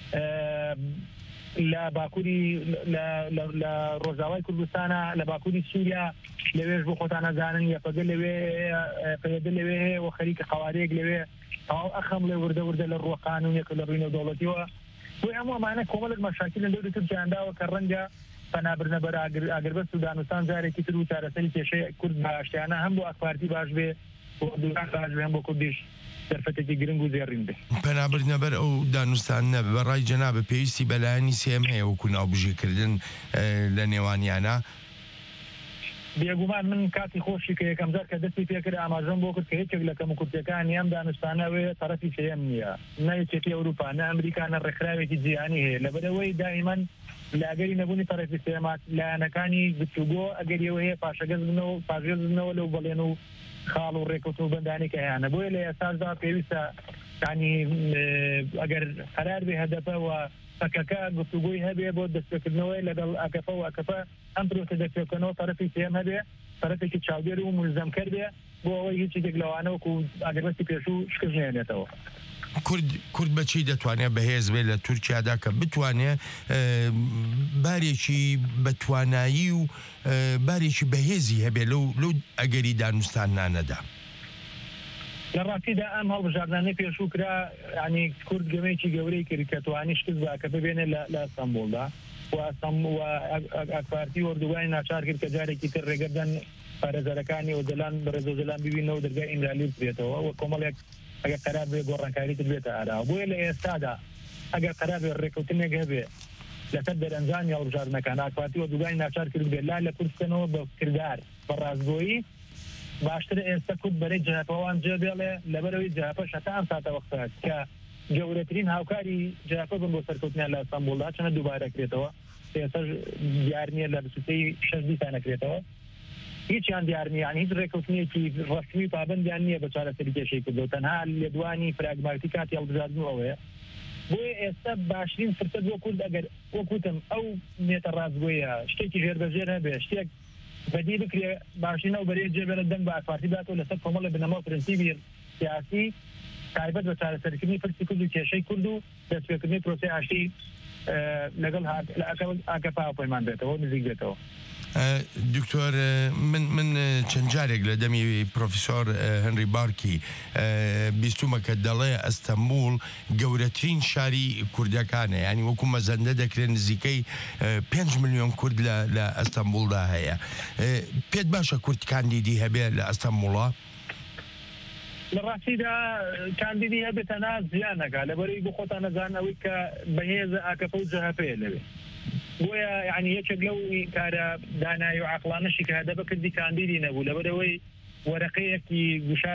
لە باکووری لە ڕۆژاوای کوردستانە لە باکووری سووریا لەوێش بۆ خۆتان نەزانن یەپەگە لەوێ پەیەدە لەوێ هەیە و خەریکە خەوارەیەک لەوێ تەواو ئەخەم لێ وردە لە ڕووە قانونیەکە لە ڕووی نێودەوڵەتیەوە بۆی هەموو ئەمانە کۆمەڵێک مەشاکل لە دەوری تورکیایانداوە کە ڕەنگە پەنابردنە بەر ئاگربەست و دانوستان جارێکی تر و چارەسەری کێشەی کورد باشتیانە هەم بۆ ئاکپارتی باش بێ بۆ دووران باش بێ هەم بۆ کوردیش دەرفەتێکی گرنگ و زێڕین بێ پەنابردنە بەر ئەو دانوستانە بەڕای جەنابە پێویستی بەلایانی سێم هەیە وەکو ناوبژێکردن لە نێوانیانە بێگومان من کاتی خۆشی کە یەکەم جار کە دەستی پێکرد ئاماژەم بۆ کرد کە هیچێک لە کەموکورتیەکانی ئەم دانوستانەوێ تەرەفی سێم نییە نە یەکێتی ئەوروپا نە ئەمریکا نە ڕێکخراوێکی جیهانی هەیە لەبەرەوەی دائیمەن لاگەری نەبوونی تەرەفی سێمات لایەنەکانی گفتوگۆ ئەگەریەوە هەیە پاشەگەز بنەوە پاژێز بنەوە لەو بەڵێن و خاڵ و ڕێکەوتن و بەندانی کە هەیەە بۆیە لە ئێستاشدا پێویستە ینی ئەگەر قەرار بێ هەدەفەوە فەکەکە گفتوگۆی هەبێ بۆ دەستپێکردنەوەی لەگەڵ ئاکەفە و ئاکەفە ئەم پرۆسە دەستپێکردنەوە تەرەفی سێم هەبێ تەرەفێکی چاودێر و ملزەمکەر بێ بۆ ئەوەی هیچی دێک لەوانە وەکو ئاگەربەستی پێشوو شکست نێنێتەوە کورد بەچی دەتوانێت بەهێز بێت لە تورکیادا کە بتوانێت بارێکی بەتوانایی و بارێکی بەهێزی هەبێت لەو ئەگەری دانوستانانەدا لە ڕاستیدا ئەم هەڵبژاردانەی پێشوو کرا ینی کورد گەمەیەکی گەورەی کرد کە توانی شکست بکە ببێنێت لە ئەستەمبولدا و ئاکپارتی وەردوگای ناچار کرد کە جارێکی تر ڕێگەدەن پارێزەرەکانی وەزەلان بەڕێزەوزەلان ببینەوە دەرگای ئیمرالی بێتەوە و کۆمەڵێک ئەگەر قەرار بێ گۆڕانکاری تر بێتە ئاراوە بۆیە لە ئێستادا ئەگەر قەرار بێ ڕێکەوتنێک هەبێ لەسەر دەرەنجامی هەڵبژاردنەکان ئاکپارتی وەردوگای ناچار کرد بێت لا لە کوردستانەوە بە کردار بە ڕازگۆیی باشتر ئێستا کورد بەرەی جەهەپەوان جێبێڵێ لەبەرەوەی جەهەپەش هەتا ئەم ساتە وەختات کە گەورەترین هاوکاری جەهەپە بن بۆ سەرکەوتنیان لە ئەستەمبولدا چەنە دووبارەکرێتەوە ئێستاش دیار نییە لە 26 دیسانەکرێتەوە هیچیان دیار نییە یعنی هیچ ڕێکەوتنیەکی ڕەسمی پابەندیان نییە بە چارەسەری کێشەی کردەوە تەنها لێدوانی پراگماتیک کاتی هەڵبژاردنەوەیە بۆیە ئێستا باشترین فرسەت بۆ کورد ئەگەر وەکوتم ئەو نێتە ڕازگۆیە شتێکی ژێربەژێر هەبێ شتێک بەدی بکرێ باشینە و بەرێ جێبێنە دەنگ بە ئاکپارتی داتەوە لەسەر کۆمەڵە بنەما و پرەنسیبی سیاسی تایبەت بە چارەسەرکردنی پرسی کورد و کێشەی کورد و دەستپێکردنی پرۆسەی ئاشتی لەگەڵ ئاکەپا پەیمان بێتەوە نزیک بێتەوە دکتۆر من چەند جارێک لە دەمی پرۆفیسۆر هەنری بارکی بیستومە کە دەڵێ ئەستەمبول گەورەترین شاری کوردەکانە ینی وەکو مەزەندە دەکرێت نزیکەی 5 ملیۆن کورد لە ئەستەمبولدا هەیە پێت باشە کورد کاندیدی هەبێ لە ئەستەمبوڵە لە ڕاستیدا کاندیدی هەبێتە ناز زیانەکە لەبەرەوەی بۆ خۆتان نەزانەوەی کە بەهێزە ئاکەفە و جەهەپەیە لەوێ بۆیە یعنی یەکێک لەو کارە دانایی و عەقڵانەشی کە هەدەفە کردی کاندیدی نەبوو لەبەرەوەی وەرەقەیەکی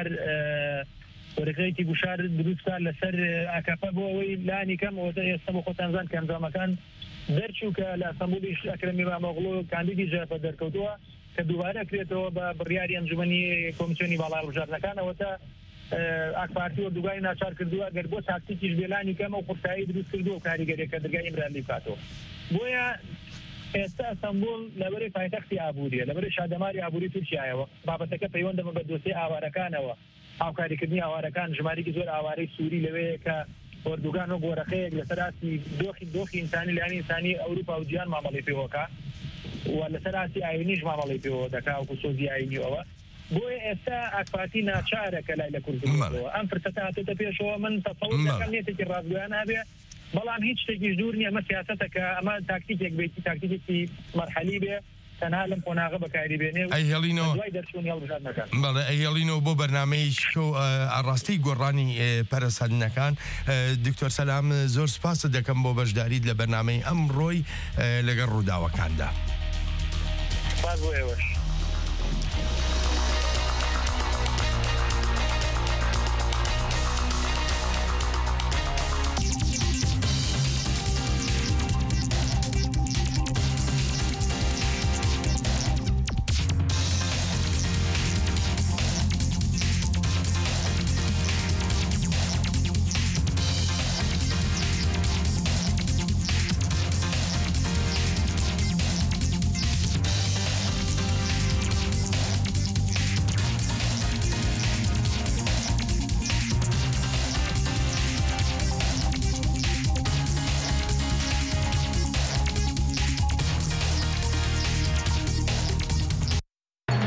گوشار دروستە لەسەر ئاکەفە بۆ ئەوەی لانی کەم ئەوەتە ئێستا بۆ خۆتان زان کە ئەنجامەکان دەرچوو کە لە ئەستەمبولی ئەکرەمی مامەغڵۆ کاندیدی جەهەپە دەرکەوتووە کە دووبارە کرێتەوە بە بڕیاری ئەنجومەنی کۆمیسیۆنی باڵا هەڵبژاردنەکانەوەتە ئاکپارتی وەردوگای ناچار کردووە گەر بۆ تاکتیکیش بێلانی کەمە و قورتایی دروست کردووە و کاریگەریەکە دەرگای ئیمرالی بکاتەوە بۆیە ئێستا ئەستەمبول لەبەرەی پایتەختی ئابووریە لەبەرەی شادەماری ئابووری تورکیایەوە بابەتەکە پەیوەندەمە بە دۆسیە ئاوارەکانەوە هاوکاریکردنی ئاوارەکان ژمارەیەکی زۆر ئاوارەی سووری لەوەیە کە وەردوگان و گۆرەخەیەک لەسەر ئاسی دۆخی ئینسانی لایەنی ئینسانی ئەوروپا و جیهان مامەڵەی پێوەکە و لەسەر ئاسی ئاینیش مامەڵەی پێوە دەکا وەکو سۆزی ئاینیەوە بۆیە ئێستا ئاکپارتی ناچارەکە لای لە کوردستانەوە ئەم فرسەتە هاتووەتە پێشەوە من تەسەوور دەکەم نێتێکی ڕازگۆیان هەبێ بەڵام هیچ شتێکیش دوور نییە ئەمە سیاسەتەکە ئەمە تاکتیکێک بێتی تاکتیکێکی مەرحەلی بێ تەنها لەم قۆناغە بەکاری بێنێ دوای دەرچوونی هەڵبژاردنەکان بەڵێ ئەیهێڵینەوە بۆ بەرنامەی شۆ ئاڕاستی گۆڕانی پەرەسەندنەکان دکتۆر سەلام زۆر سپاس دەکەم بۆ بەشداریت لە بەرنامەی ئەمڕۆی لەگەڵ ڕووداوەکاندا. سپاس بۆ ئێوەش.